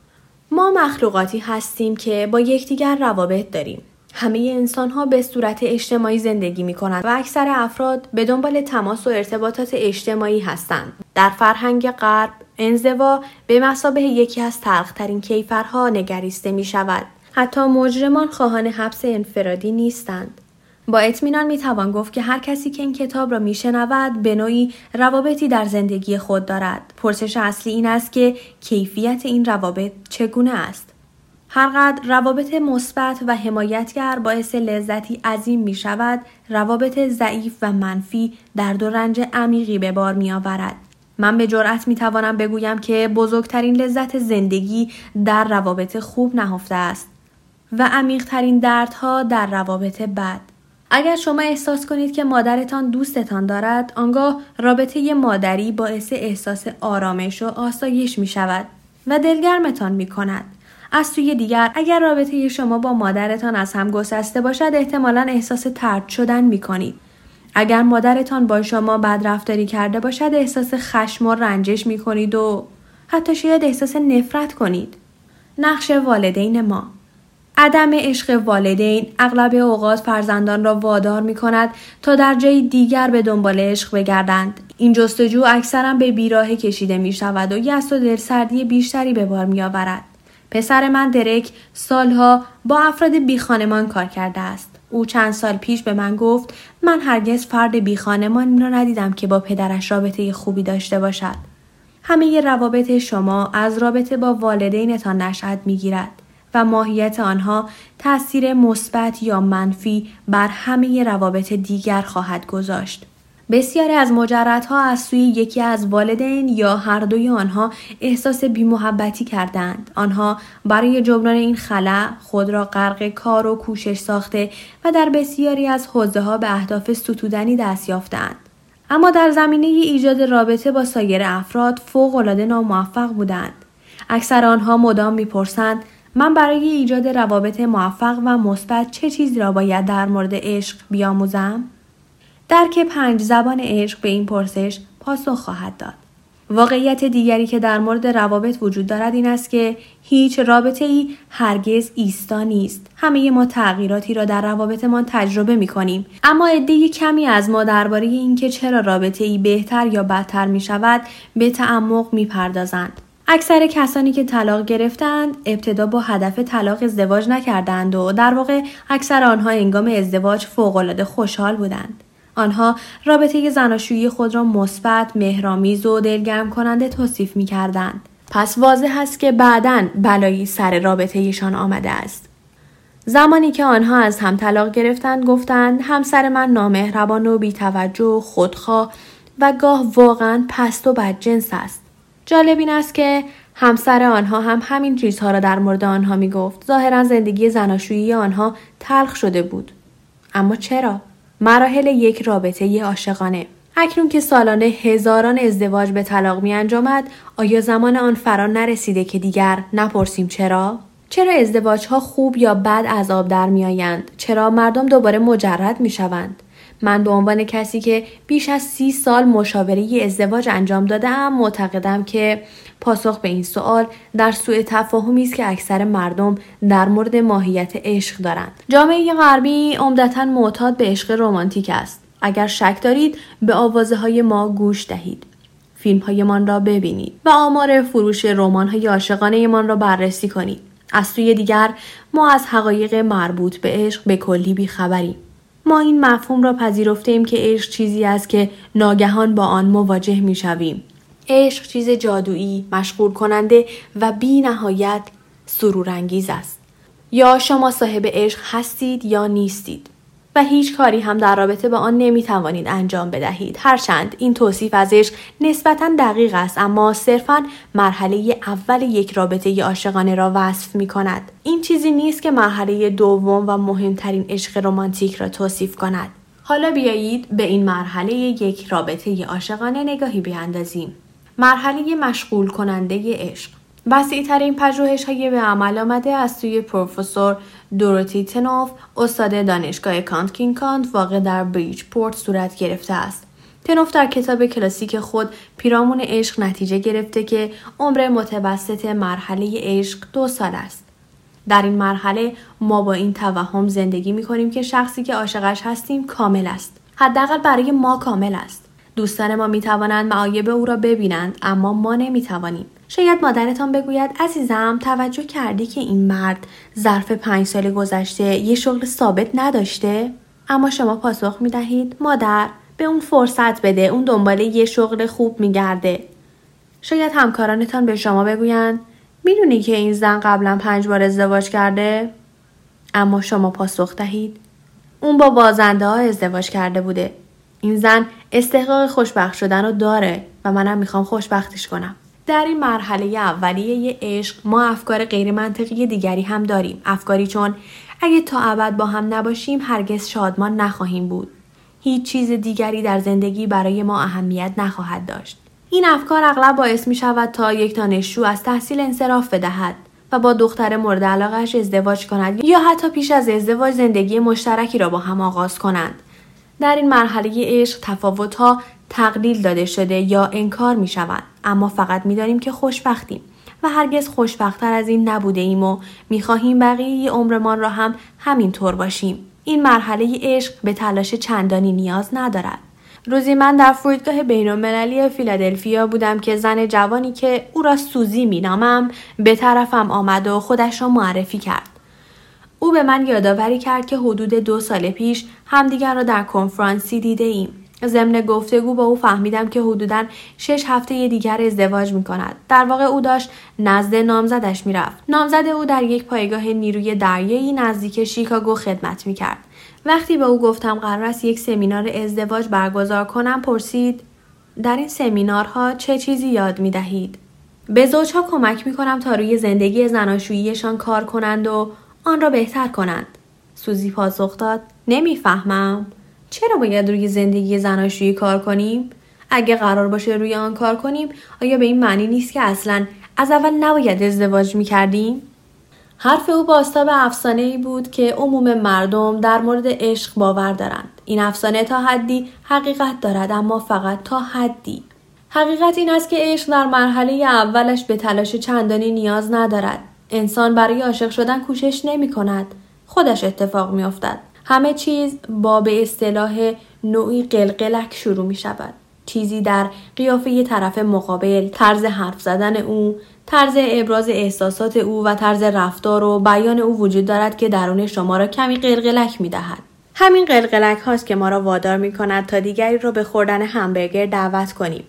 D: ما مخلوقاتی هستیم که با یکدیگر روابط داریم. همه انسان‌ها به صورت اجتماعی زندگی می‌کنند و اکثر افراد به دنبال تماس و ارتباطات اجتماعی هستند. در فرهنگ غرب، انزوا به مثابه یکی از تلخ‌ترین کیفرها نگریسته می‌شود. حتی مجرمان خواهان حبس انفرادی نیستند. با اطمینان می‌توان گفت که هر کسی که این کتاب را می‌شنود به نوعی روابطی در زندگی خود دارد. پرسش اصلی این است که کیفیت این روابط چگونه است؟ هرقدر روابط مثبت و حمایتگر باعث لذتی عظیم می شود، روابط ضعیف و منفی درد و رنج عمیقی به بار می آورد. من به جرئت می توانم بگویم که بزرگترین لذت زندگی در روابط خوب نهفته است و عمیق‌ترین دردها در روابط بد. اگر شما احساس کنید که مادرتان دوستتان دارد، آنگاه رابطه مادری باعث احساس آرامش و آسایش می شود و دلگرمتان می کند. از سوی دیگر اگر رابطه شما با مادرتان از هم گسسته باشد، احتمالاً احساس طرد شدن می کنید. اگر مادرتان با شما بدرفتاری کرده باشد، احساس خشم و رنجش می کنید و حتی شاید احساس نفرت کنید. نقش والدین ما. عدم عشق والدین اغلب اوقات فرزندان را وادار می کند تا در جای دیگر به دنبال عشق بگردند. این جستجو اکثرا به بیراهه کشیده می شود و یأس و دلسردی بیشتری به بار می آورد. پسر من درک سالها با افراد بی خانمان کار کرده است. او چند سال پیش به من گفت من هرگز فرد بی خانمان را ندیدم که با پدرش رابطه خوبی داشته باشد. همه روابط شما از رابطه با والدینتان نشأت می‌گیرد و ماهیت آنها تأثیر مثبت یا منفی بر همه روابط دیگر خواهد گذاشت. بسیاری از مجردها از سوی یکی از والدین یا هر دوی آنها احساس بی‌محبتی کردند. آنها برای جبران این خلأ خود را غرق کار و کوشش ساخته و در بسیاری از حوزه‌ها به اهداف ستودنی دست یافتند. اما در زمینه ایجاد رابطه با سایر افراد فوق‌العاده ناموفق بودند. اکثر آنها مدام می‌پرسند من برای ایجاد روابط موفق و مثبت چه چیزی را باید در مورد عشق بیاموزم؟ درک پنج زبان عشق به این پرسش پاسخ خواهد داد. واقعیت دیگری که در مورد روابط وجود دارد این است که هیچ رابطه‌ای هرگز ایستا نیست. همه ما تغییراتی را در روابطمان تجربه می‌کنیم، اما عده کمی از ما درباره اینکه چرا رابطه‌ای بهتر یا بدتر می‌شود به تعمق می‌پردازند. اکثر کسانی که طلاق گرفتند ابتدا با هدف طلاق ازدواج نکردند و در واقع اکثر آنها هنگام ازدواج فوق‌العاده خوشحال بودند. آنها رابطه زناشویی خود را مثبت، مهرآمیز و دلگرم کننده توصیف می‌کردند. پس واضح است که بعداً بلایی سر رابطه‌شان آمده است. زمانی که آنها از هم طلاق گرفتند گفتند همسر من نامهربان و بی‌توجه و خودخواه و گاه واقعا پست و بدجنس است. جالب این است که همسر آنها هم همین چیزها را در مورد آنها می گفت. ظاهرا زندگی زناشویی آنها تلخ شده بود. اما چرا؟ مراحل یک رابطه عاشقانه. اکنون که سالانه هزاران ازدواج به طلاق می انجامد، آیا زمان آن فرا نرسیده که دیگر نپرسیم چرا؟ چرا ازدواج ها خوب یا بد از آب در می آیند؟ چرا مردم دوباره مجرد می شوند؟ من به عنوان کسی که بیش از سی سال مشاوره ازدواج انجام دادم معتقدم که پاسخ به این سوال در سوء تفاهمی است که اکثر مردم در مورد ماهیت عشق دارند. جامعه غربی عمدتاً معتاد به عشق رمانتیک است. اگر شک دارید به آوازه‌های ما گوش دهید. فیلم‌هایمان را ببینید و آمار فروش رمان‌های عاشقانه‌مان را بررسی کنید. از سوی دیگر ما از حقایق مربوط به عشق به کلی بی‌خبریم. ما این مفهوم را پذیرفته ایم که عشق چیزی است که ناگهان با آن مواجه می‌شویم. عشق چیز جادویی، مشغول کننده و بی نهایت سرورانگیز است. یا شما صاحب عشق هستید یا نیستید و هیچ کاری هم در رابطه با آن نمی‌توانید انجام بدهید. هرچند این توصیف از عشق نسبتاً دقیق است، اما صرفاً مرحله اول یک رابطه عاشقانه را وصف می‌کند. این چیزی نیست که مرحله دوم و مهمترین عشق رمانتیک را توصیف کند. حالا بیایید به این مرحله یک رابطه عاشقانه نگاهی بیاندازیم. مرحله مشغول کننده عشق. وسیع‌ترین پژوهش‌های به عمل آمده از سوی پروفسور دوروتی تنوف، استاد دانشگاه کانت کینکاند واقع در بریجپورت صورت گرفته است. تنوف در کتاب کلاسیک خود پیرامون عشق نتیجه گرفته که عمر متوسط مرحله عشق دو سال است. در این مرحله ما با این توهم زندگی می‌کنیم که شخصی که عاشقش هستیم کامل است. حداقل برای ما کامل است. دوستان ما می‌توانند معایب او را ببینند، اما ما نمی‌توانیم. شاید مادرتان بگوید عزیزم توجه کردی که این مرد ظرف پنج سال گذشته یه شغل ثابت نداشته؟ اما شما پاسخ می‌دهید مادر به اون فرصت بده، اون دنبال یه شغل خوب می‌گرده. شاید همکارانتان به شما بگویند می‌دونی که این زن قبلا پنج بار ازدواج کرده؟ اما شما پاسخ دهید اون با بازنده‌ها ازدواج کرده بوده. این زن استحقاق خوشبخت شدن رو داره و منم میخوام خوشبختش کنم. در این مرحله اولیه عشق ما افکار غیر منطقی دیگری هم داریم. افکاری چون اگه تا ابد با هم نباشیم هرگز شادمان نخواهیم بود. هیچ چیز دیگری در زندگی برای ما اهمیت نخواهد داشت. این افکار اغلب باعث می شود تا یک دانشجو از تحصیل انصراف بدهد و با دختر مورد علاقه‌اش ازدواج کند یا حتی پیش از ازدواج زندگی مشترکی را با هم آغاز کنند. در این مرحله عشق تفاوت‌ها تقلیل داده شده یا انکار می شوند، اما فقط می دانیم که خوشبختیم و هرگز خوشبخت‌تر از این نبوده ایم و می خواهیم بقیه عمرمان را هم همین طور باشیم. این مرحله عشق به تلاش چندانی نیاز ندارد. روزی من در فرودگاه بین‌المللی فیلادلفیا بودم که زن جوانی که او را سوزی می نامم به طرفم آمد و خودش را معرفی کرد. او به من یادآوری کرد که حدود دو سال پیش همدیگر را در کنفرانسی دیده ایم. ضمن گفتگو با او فهمیدم که حدوداً شش هفته دیگر ازدواج می کند. در واقع او داشت نزد نامزدش می رفت. نامزد او در یک پایگاه نیروی دریایی نزدیک شیکاگو خدمت می کرد. وقتی به او گفتم قرار است یک سمینار ازدواج برگزار کنم پرسید در این سمینارها چه چیزی یاد می دهید؟ به زوجها کمک می کنم تا روی زندگی زناشوییشان کار کنند و آن را بهتر کنند. سوزی پاسخ داد نمیفهمم. چرا باید روی زندگی زناشویی کار کنیم؟ اگه قرار باشه روی آن کار کنیم آیا به این معنی نیست که اصلاً از اول نباید ازدواج می‌کردیم؟ حرف او بازتاب افسانه‌ای بود که عموم مردم در مورد عشق باور دارند. این افسانه تا حدی حقیقت دارد، اما فقط تا حدی. حقیقت این است که عشق در مرحله اولش به تلاش چندانی نیاز ندارد. انسان برای عاشق شدن کوشش نمی کند. خودش اتفاق می افتد. همه چیز با به اصطلاح نوعی قلقلک شروع می شود. چیزی در قیافه ی طرف مقابل، طرز حرف زدن او، طرز ابراز احساسات او و طرز رفتار و بیان او وجود دارد که درون شما را کمی قلقلک می دهد. همین قلقلک هاست که ما را وادار می کند تا دیگری را به خوردن همبرگر دعوت کنیم.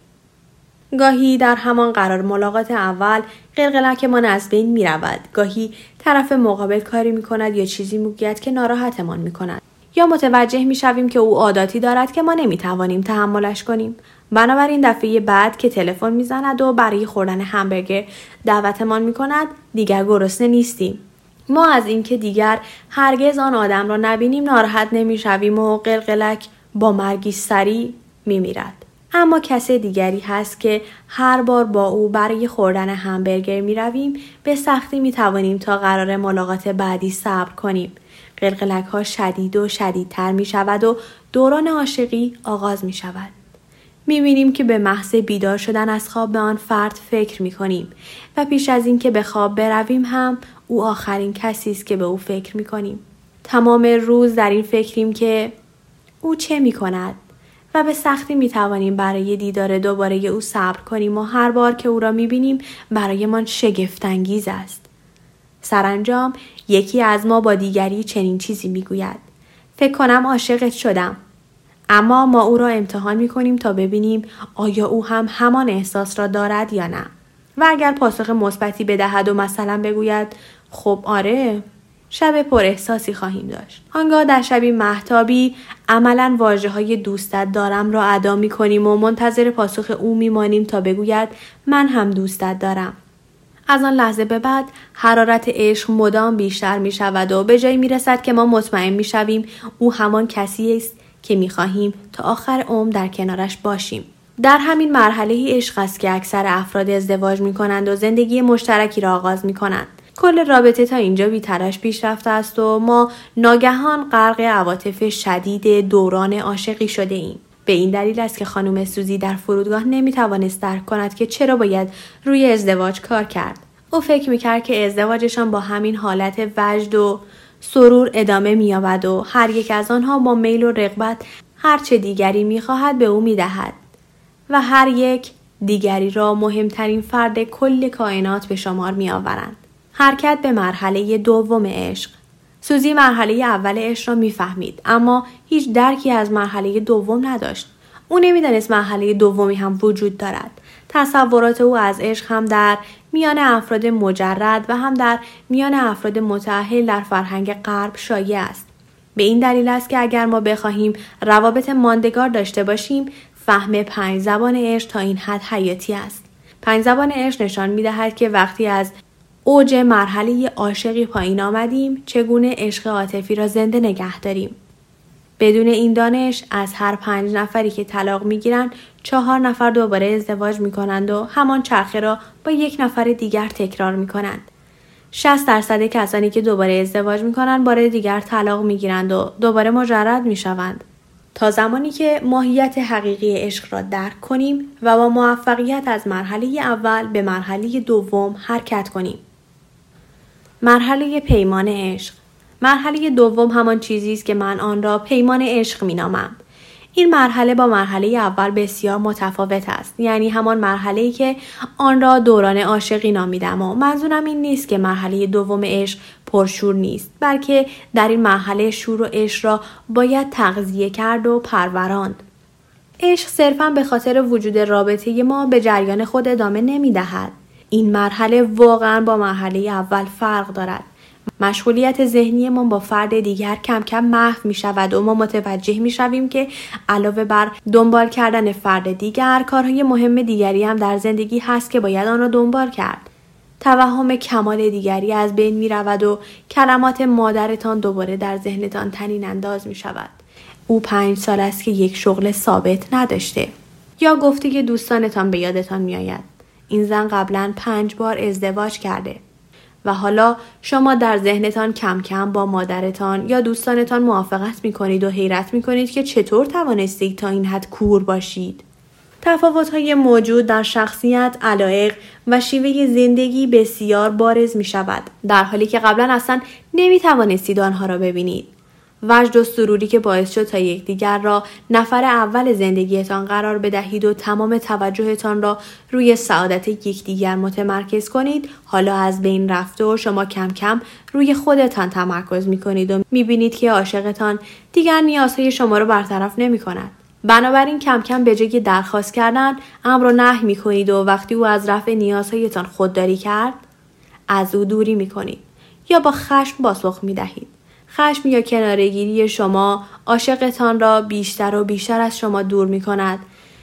D: گاهی در همان قرار ملاقات اول قلقلک ما از بین می رود. گاهی طرف مقابل کاری می کند یا چیزی میگوید که ناراحتمان می کند. یا متوجه میشویم که او عاداتی دارد که ما نمیتوانیم تحملش کنیم. بنابراین دفعه بعد که تلفن میزند و برای خوردن همبرگر دعوتمان میکند دیگر گرسنه نیستیم. ما از اینکه دیگر هرگز آن آدم را نبینیم ناراحت نمیشویم و قلقلک با مرگی سریع میمیرد. اما کسی دیگری هست که هر بار با او برای خوردن همبرگر میرویم به سختی میتوانیم تا قرار ملاقات بعدی صبر کنیم. قلقلک ها شدید و شدیدتر می شود و دوران عاشقی آغاز می شود. می بینیم که به محض بیدار شدن از خواب به آن فرد فکر می کنیم و پیش از این که به خواب برویم هم او آخرین کسی است که به او فکر می کنیم. تمام روز در این فکریم که او چه می کند و به سختی می توانیم برای دیدار دوباره او صبر کنیم و هر بار که او را می بینیم برایمان شگفت انگیز است. سرانجام یکی از ما با دیگری چنین چیزی می گوید: فکر کنم عاشقت شدم. اما ما او را امتحان می کنیم تا ببینیم آیا او هم همان احساس را دارد یا نه. و اگر پاسخ مثبتی بدهد و مثلا بگوید خب آره، شب پر احساسی خواهیم داشت. آنگاه در شبی مهتابی عملاً واژه‌های دوستت دارم را ادا می کنیم و منتظر پاسخ او می مانیم تا بگوید من هم دوستت دارم. از آن لحظه به بعد حرارت عشق مدام بیشتر می شود و به جایی می رسد که ما مطمئن می شویم او همان کسی است که می خواهیم تا آخر عمر در کنارش باشیم. در همین مرحله عشق است که اکثر افراد ازدواج می کنند و زندگی مشترکی را آغاز می کنند. کل رابطه تا اینجا بی‌تراش پیش رفته است و ما ناگهان غرق عواطف شدید دوران عاشقی شده ایم. به این دلیل است که خانم سوزی در فرودگاه نمیتوانست درک کند که چرا باید روی ازدواج کار کرد. او فکر میکرد که ازدواجشان با همین حالت وجد و سرور ادامه مییابد و هر یک از آنها با میل و رغبت هر چه دیگری میخواهد به او میدهد و هر یک دیگری را مهمترین فرد کل کائنات به شمار میآورند. حرکت به مرحله دوم عشق. سوزی مرحله اول عشق را میفهمید اما هیچ درکی از مرحله دوم نداشت. او نمیدانست مرحله دومی هم وجود دارد. تصورات او از عشق هم در میان افراد مجرد و هم در میان افراد متأهل در فرهنگ غرب شایع است. به این دلیل است که اگر ما بخواهیم روابط ماندگار داشته باشیم، فهم پنج زبان عشق تا این حد حیاتی است. پنج زبان عشق نشان می‌دهد که وقتی از اوج مرحله عاشقی پایین آمدیم چگونه عشق عاطفی را زنده نگه داریم. بدون این دانش از هر پنج نفری که طلاق میگیرند چهار نفر دوباره ازدواج میکنند و همان چرخه را با یک نفر دیگر تکرار میکنند. شصت درصد کسانی که دوباره ازدواج میکنند بار دیگر طلاق میگیرند و دوباره مجرد میشوند. تا زمانی که ماهیت حقیقی عشق را درک کنیم و با موفقیت از مرحله اول به مرحله دوم حرکت کنیم. مرحله پیمان عشق. مرحله دوم همان چیزی است که من آن را پیمان عشق می‌نامم. این مرحله با مرحله اول بسیار متفاوت است. یعنی همان مرحله‌ای که آن را دوران عاشقی نامیدم و منظورم این نیست که مرحله دوم عشق پرشور نیست، بلکه در این مرحله شور و عشق را باید تغذیه کرد و پروراند. عشق صرفاً به خاطر وجود رابطه ما به جریان خود ادامه نمی‌دهد. این مرحله واقعاً با مرحله اول فرق دارد. مشغولیت ذهنی ما با فرد دیگر کم کم محو می شود و ما متوجه می شویم که علاوه بر دنبال کردن فرد دیگر، کارهای مهم دیگری هم در زندگی هست که باید آن را دنبال کرد. توهم کمال دیگری از بین می رود و کلمات مادرتان دوباره در ذهنتان طنین انداز می شود. او پنج سال است که یک شغل ثابت نداشته. یا گفته که دوستانتان به یادتان می آید. این زن قبلا پنج بار ازدواج کرده. و حالا شما در ذهنتان کم کم با مادرتان یا دوستانتان موافقت می کنید و حیرت می کنید که چطور توانستید تا این حد کور باشید. تفاوت‌های موجود در شخصیت، علایق و شیوه زندگی بسیار بارز می شود، در حالی که قبلا اصلا نمی توانستید آنها را ببینید. وجد و سروری که باعث شد تا یکدیگر را نفر اول زندگیتان قرار بدهید و تمام توجهتان را روی سعادت یکدیگر متمرکز کنید، حالا از بین رفته و شما کم کم روی خودتان تمرکز می کنید و می بینید که عاشقتان دیگر نیازهای شما را برطرف نمی کند. بنابراین کم کم به جای درخواست کردن امر و نهی می کنید و وقتی او از رفع نیازهایتان خودداری کرد، از او دوری می کنید یا با خشم پاسخ می دهید. خشم یا کناره‌گیری شما عاشقتان را بیشتر و بیشتر از شما دور می کند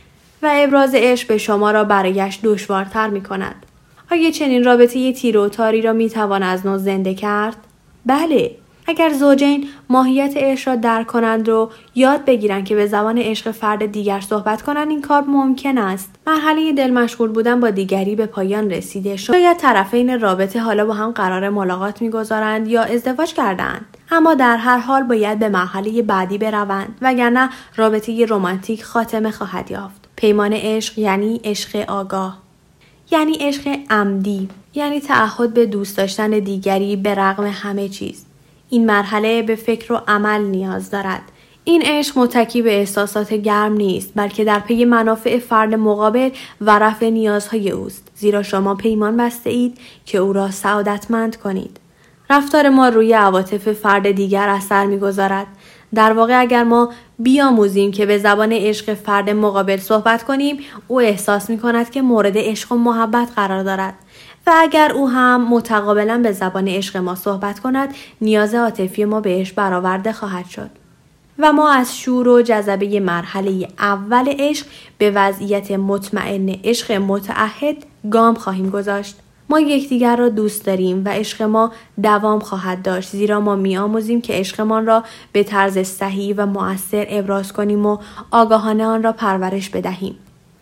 D: و ابراز عشق به شما را برایش دشوارتر می کند. آیا چنین رابطه ی تیر و تاری را می توان از نو زنده کرد؟ بله. اگر زوجین ماهیت عشق را درک کنند و یاد بگیرند که به زبان عشق فرد دیگر صحبت کنند، این کار ممکن است. مرحله دل مشغول بودن با دیگری به پایان رسیده. شاید طرفین رابطه حالا با هم قرار ملاقات می‌گذارند یا ازدواج کردند، اما در هر حال باید به مرحله بعدی بروند، وگرنه رابطه رمانتیک خاتمه خواهد یافت. پیمان عشق یعنی عشق آگاه، یعنی عشق عمدی، یعنی تعهد به دوست داشتن دیگری به رغم همه چیز. این مرحله به فکر و عمل نیاز دارد. این عشق متکی به احساسات گرم نیست، بلکه در پی منافع فرد مقابل و رفع نیازهای اوست، زیرا شما پیمان بسته اید که او را سعادتمند کنید. رفتار ما روی عواطف فرد دیگر اثر می‌گذارد. در واقع اگر ما بیاموزیم که به زبان عشق فرد مقابل صحبت کنیم، او احساس می‌کند که مورد عشق و محبت قرار دارد. و اگر او هم متقابلا به زبان عشق ما صحبت کند، نیاز عاطفی ما بهش برآورده خواهد شد و ما از شور و جذبه مرحله اول عشق به وضعیت مطمئن عشق متعهد گام خواهیم گذاشت. ما یکدیگر را دوست داریم و عشق ما دوام خواهد داشت، زیرا ما می‌آموزیم که عشقمان را به طرز صحیح و مؤثر ابراز کنیم و آگاهانه آن را پرورش بدهیم.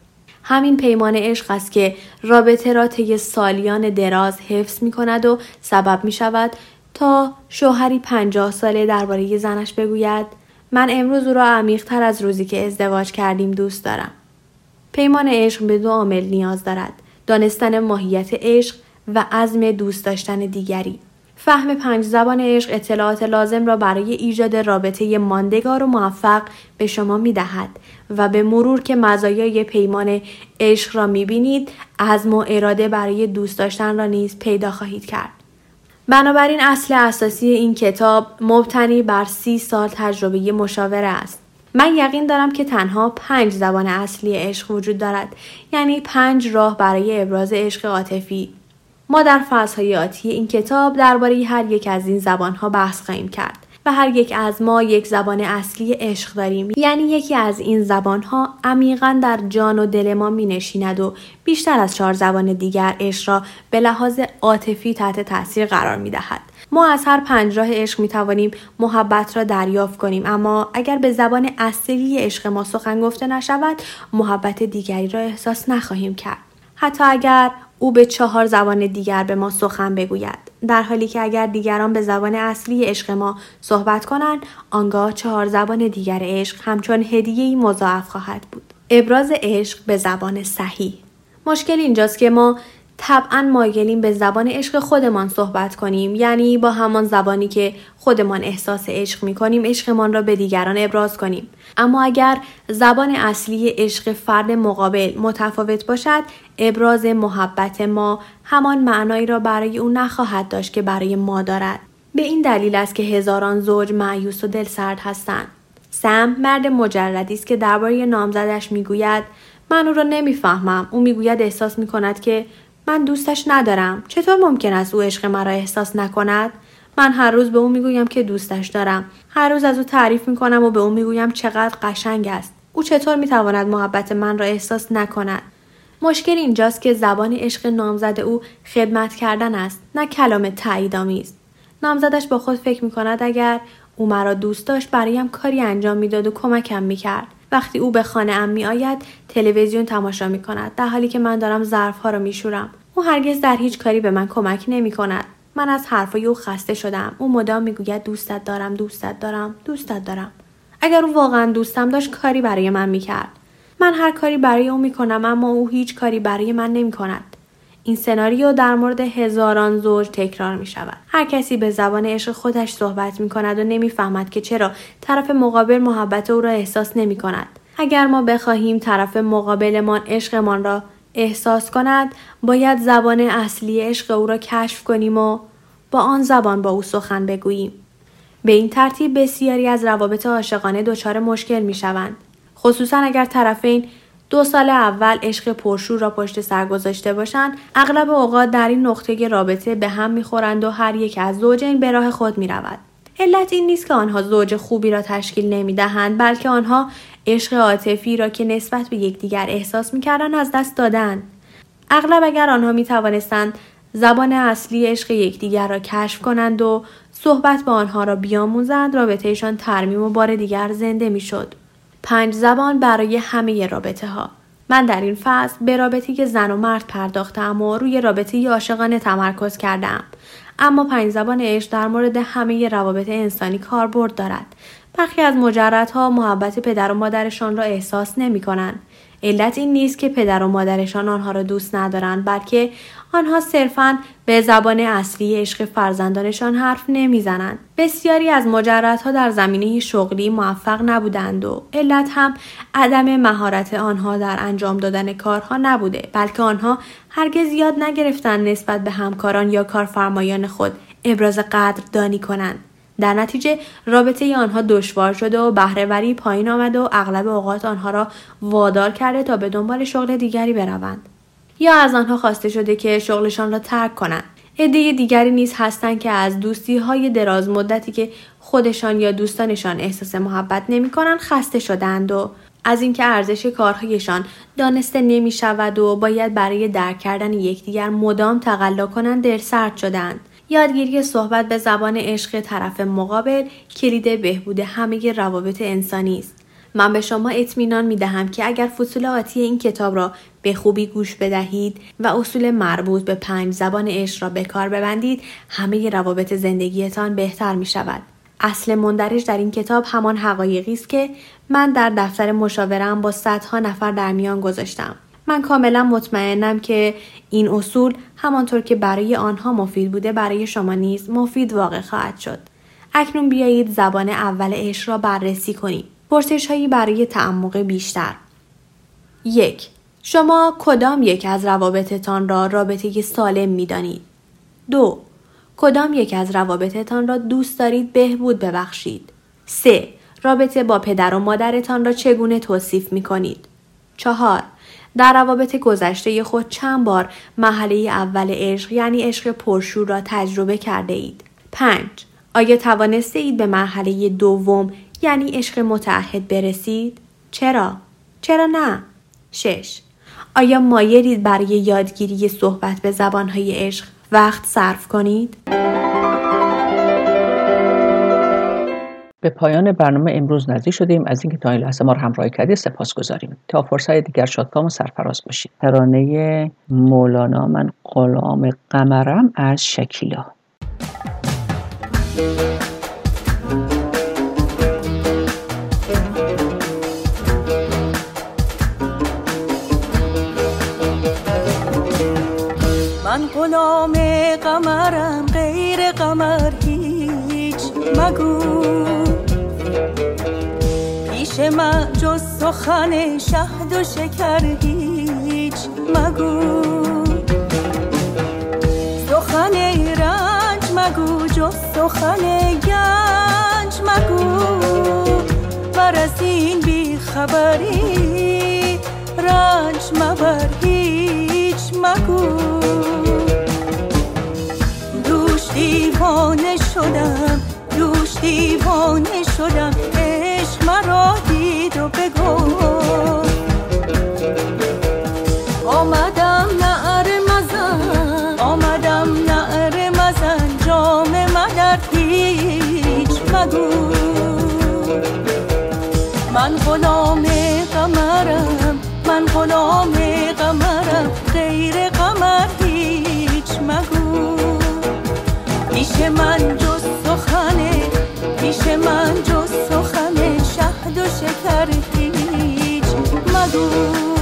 D: همین پیمان عشق است که رابطه را طی سالیان دراز حفظ می کند و سبب می شود تا شوهری پنجاه ساله درباره زنش بگوید من امروز او را عمیق‌تر از روزی که ازدواج کردیم دوست دارم. پیمان عشق به دو عامل نیاز دارد: دانستن ماهیت عشق و عزم دوست داشتن دیگری. فهم پنج زبان عشق اطلاعات لازم را برای ایجاد رابطه ماندگار و موفق به شما می دهد و به مرور که مزایای پیمان عشق را می بینید، عزم و اراده برای دوست داشتن را نیز پیدا خواهید کرد. بنابراین اصل اساسی این کتاب مبتنی بر سی سال تجربه مشاوره است. من یقین دارم که تنها پنج زبان اصلی عشق وجود دارد، یعنی پنج راه برای ابراز عشق عاطفی. ما در فصل‌های آتی این کتاب درباره هر یک از این زبان‌ها بحث خواهیم کرد و هر یک از ما یک زبان اصلی عشق داریم، یعنی یکی از این زبان‌ها عمیقاً در جان و دل ما می‌نشیند و بیشتر از چهار زبان دیگر عشق را به لحاظ عاطفی تحت تاثیر قرار می‌دهد. ما از هر پنج راه عشق می‌توانیم محبت را دریافت کنیم، اما اگر به زبان اصلی عشق ما سخن گفته نشود، محبت دیگری را احساس نخواهیم کرد، حتی اگر او به چهار زبان دیگر به ما سخن بگوید، در حالی که اگر دیگران به زبان اصلی عشق ما صحبت کنند، آنگاه چهار زبان دیگر عشق همچون هدیه‌ای مضاعف خواهد بود. ابراز عشق به زبان صحیح. مشکل اینجاست که ما طبعاً مایلیم به زبان عشق خودمان صحبت کنیم، یعنی با همان زبانی که خودمان احساس عشق می‌کنیم عشقمان را به دیگران ابراز کنیم. اما اگر زبان اصلی عشق فرد مقابل متفاوت باشد، ابراز محبت ما همان معنایی را برای او نخواهد داشت که برای ما دارد. به این دلیل است که هزاران زوج مایوس و دلسرد هستند. سم مرد مجردی است که درباره نامزدش میگوید من او را نمیفهمم. او میگوید احساس میکند که من دوستش ندارم. چطور ممکن است او عشق مرا احساس نکند؟ من هر روز به او میگویم که دوستش دارم. هر روز از او تعریف میکنم و به او میگویم چقدر قشنگ است. او چطور میتواند محبت من را احساس نکند؟ مشکل اینجاست که زبان عشق نامزد او خدمت کردن است، نه کلام تاییدآمیز. نامزدش با خود فکر میکند اگر او مرا دوست داشت برایم کاری انجام میداد و کمکم میکرد. وقتی او به خانه ام می آید تلویزیون تماشا می کند در حالی که من دارم ظرفها را می شورم. او هرگز در هیچ کاری به من کمک نمی کند. من از حرفای او خسته شدم. او مدام می گوید دوستت دارم، دوستت دارم، دوستت دارم. اگر او واقعا دوستم داشت کاری برای من می کرد. من هر کاری برای او می کنم اما او هیچ کاری برای من نمی کند. این سناریو در مورد هزاران زوج تکرار می شود. هر کسی به زبان عشق خودش صحبت می کند و نمی فهمد که چرا طرف مقابل محبت او را احساس نمی کند. اگر ما بخواهیم طرف مقابلمان عشقمان را احساس کند، باید زبان اصلی عشق او را کشف کنیم و با آن زبان با او سخن بگوییم. به این ترتیب بسیاری از روابط عاشقانه دچار مشکل می شوند. خصوصا اگر طرفین دو سال اول عشق پرشور را پشت سر گذاشته باشند، اغلب اوقات در این نقطه رابطه به هم میخورند و هر یک از زوجین به راه خود میرود. علت این نیست که آنها زوج خوبی را تشکیل نمی‌دهند، بلکه آنها عشق عاطفی را که نسبت به یکدیگر احساس می‌کردند از دست دادند. اغلب اگر آنها می‌توانستند زبان اصلی عشق یکدیگر را کشف کنند و صحبت با آنها را بیاموزند، رابطه‌شان ترمیم و بار دیگر زنده می‌شد. پنج زبان برای همه رابطه ها. من در این فصل به رابطه زن و مرد پرداختم و روی رابطه عاشقانه تمرکز کردم. اما پنج زبان عشق در مورد همه روابط انسانی کاربرد دارد. برخی از مجردها محبت پدر و مادرشان را احساس نمی کنند. علت این نیست که پدر و مادرشان آنها را دوست ندارند، بلکه آنها صرفاً به زبان اصلی عشق فرزندانشان حرف نمیزنند. بسیاری از مجردها در زمینه شغلی موفق نبودند و علت هم عدم مهارت آنها در انجام دادن کارها نبوده، بلکه آنها هرگز یاد نگرفتند نسبت به همکاران یا کارفرمایان خود ابراز قدردانی کنند. در نتیجه رابطه آنها دشوار شده و بهره‌وری پایین آمده و اغلب اوقات آنها را وادار کرده تا به دنبال شغل دیگری بروند. یا از آنها خواسته شده که شغلشان را ترک کنند. عده دیگری نیز هستند که از دوستی‌های دراز مدتی که خودشان یا دوستانشان احساس محبت نمی‌کنند خسته شدند و از اینکه ارزش کارهایشان دانسته نمی‌شود و باید برای درک کردن یکدیگر مدام تقلا کنند دلسرد شدند. یادگیری صحبت به زبان عشق طرف مقابل کلید بهبود همه روابط انسانی است. من به شما اطمینان می دهم که اگر فصول آتی این کتاب را به خوبی گوش بدهید و اصول مربوط به پنج زبان عشق را به کار ببندید، همه روابط زندگیتان بهتر می شود. اصل مندرج در این کتاب همان حقایقی است که من در دفتر مشاوره‌ام با صدها نفر در میان گذاشتم. من کاملا مطمئنم که این اصول همانطور که برای آنها مفید بوده برای شما نیز مفید واقع خواهد شد. اکنون بیایید زبان اول عشق را بررسی کنید. پرسش‌هایی برای تعمق بیشتر. یک. شما کدام یک از روابطتان را رابطه سالم می‌دانید؟ دو. کدام یک از روابطتان را دوست دارید بهبود ببخشید؟ سه. رابطه با پدر و مادرتان را چگونه توصیف می‌کنید؟ چهار. در روابط گذشته خود چند بار مرحله اول عشق یعنی عشق پرشور را تجربه کرده اید؟ پنج. آیا توانسته اید به مرحله دوم یعنی عشق متعهد برسید؟ چرا؟ چرا نه؟ شش. آیا مایلید برای یادگیری صحبت به زبانهای عشق وقت صرف کنید؟
B: به پایان برنامه امروز نزدیک شدیم. از اینکه تا این لحظه ما رو همراهی کردید سپاسگزاریم. تا فرصت دیگر شادکام و سرفراز باشید. ترانه مولانا من غلام قمرم از شکیلا.
A: من غلام قمرم غیر قمر هیچ مگو، پیش من جز سخن شهد و شکر هیچ مگو، سخن رنج مگو جز سخن گنج مگو، بر از این بی خبری رنج مبر هیچ مگو. دوش دیوانه شدم دوش دیوانه شدم عشق مرا دید و بگفت، آمدم نعره مزن آمدم نعره مزن جام مدر هیچ مگو. من غلام قمرم من غلام قمرم غیر قمر هیچ مگو، پیش من جز سخنه پیش من جز سخنه شهد و شکر هیچ مگو.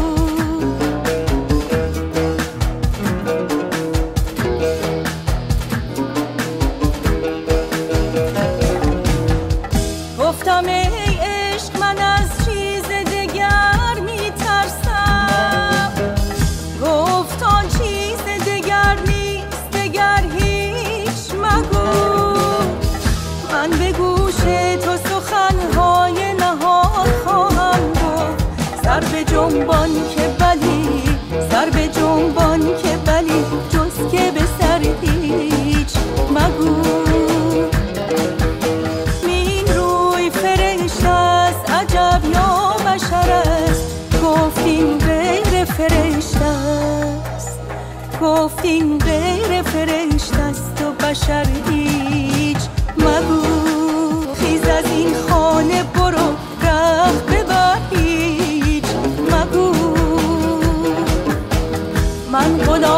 A: گفتم ای عشق من از چیز دگر می ترسم، گفت آن چیز دگر نیست دگر هیچ مگو. من به گوش تو سخنهای نهان خواهم گفت، سر به جنبان که بلی سر به جنبان که بلی جز که به سر هیچ مگو.
E: گفتین غیر فرشته است و بشر هیچ. مگو خیز از این خانه برو رخت ببر هیچ. مگو من خدا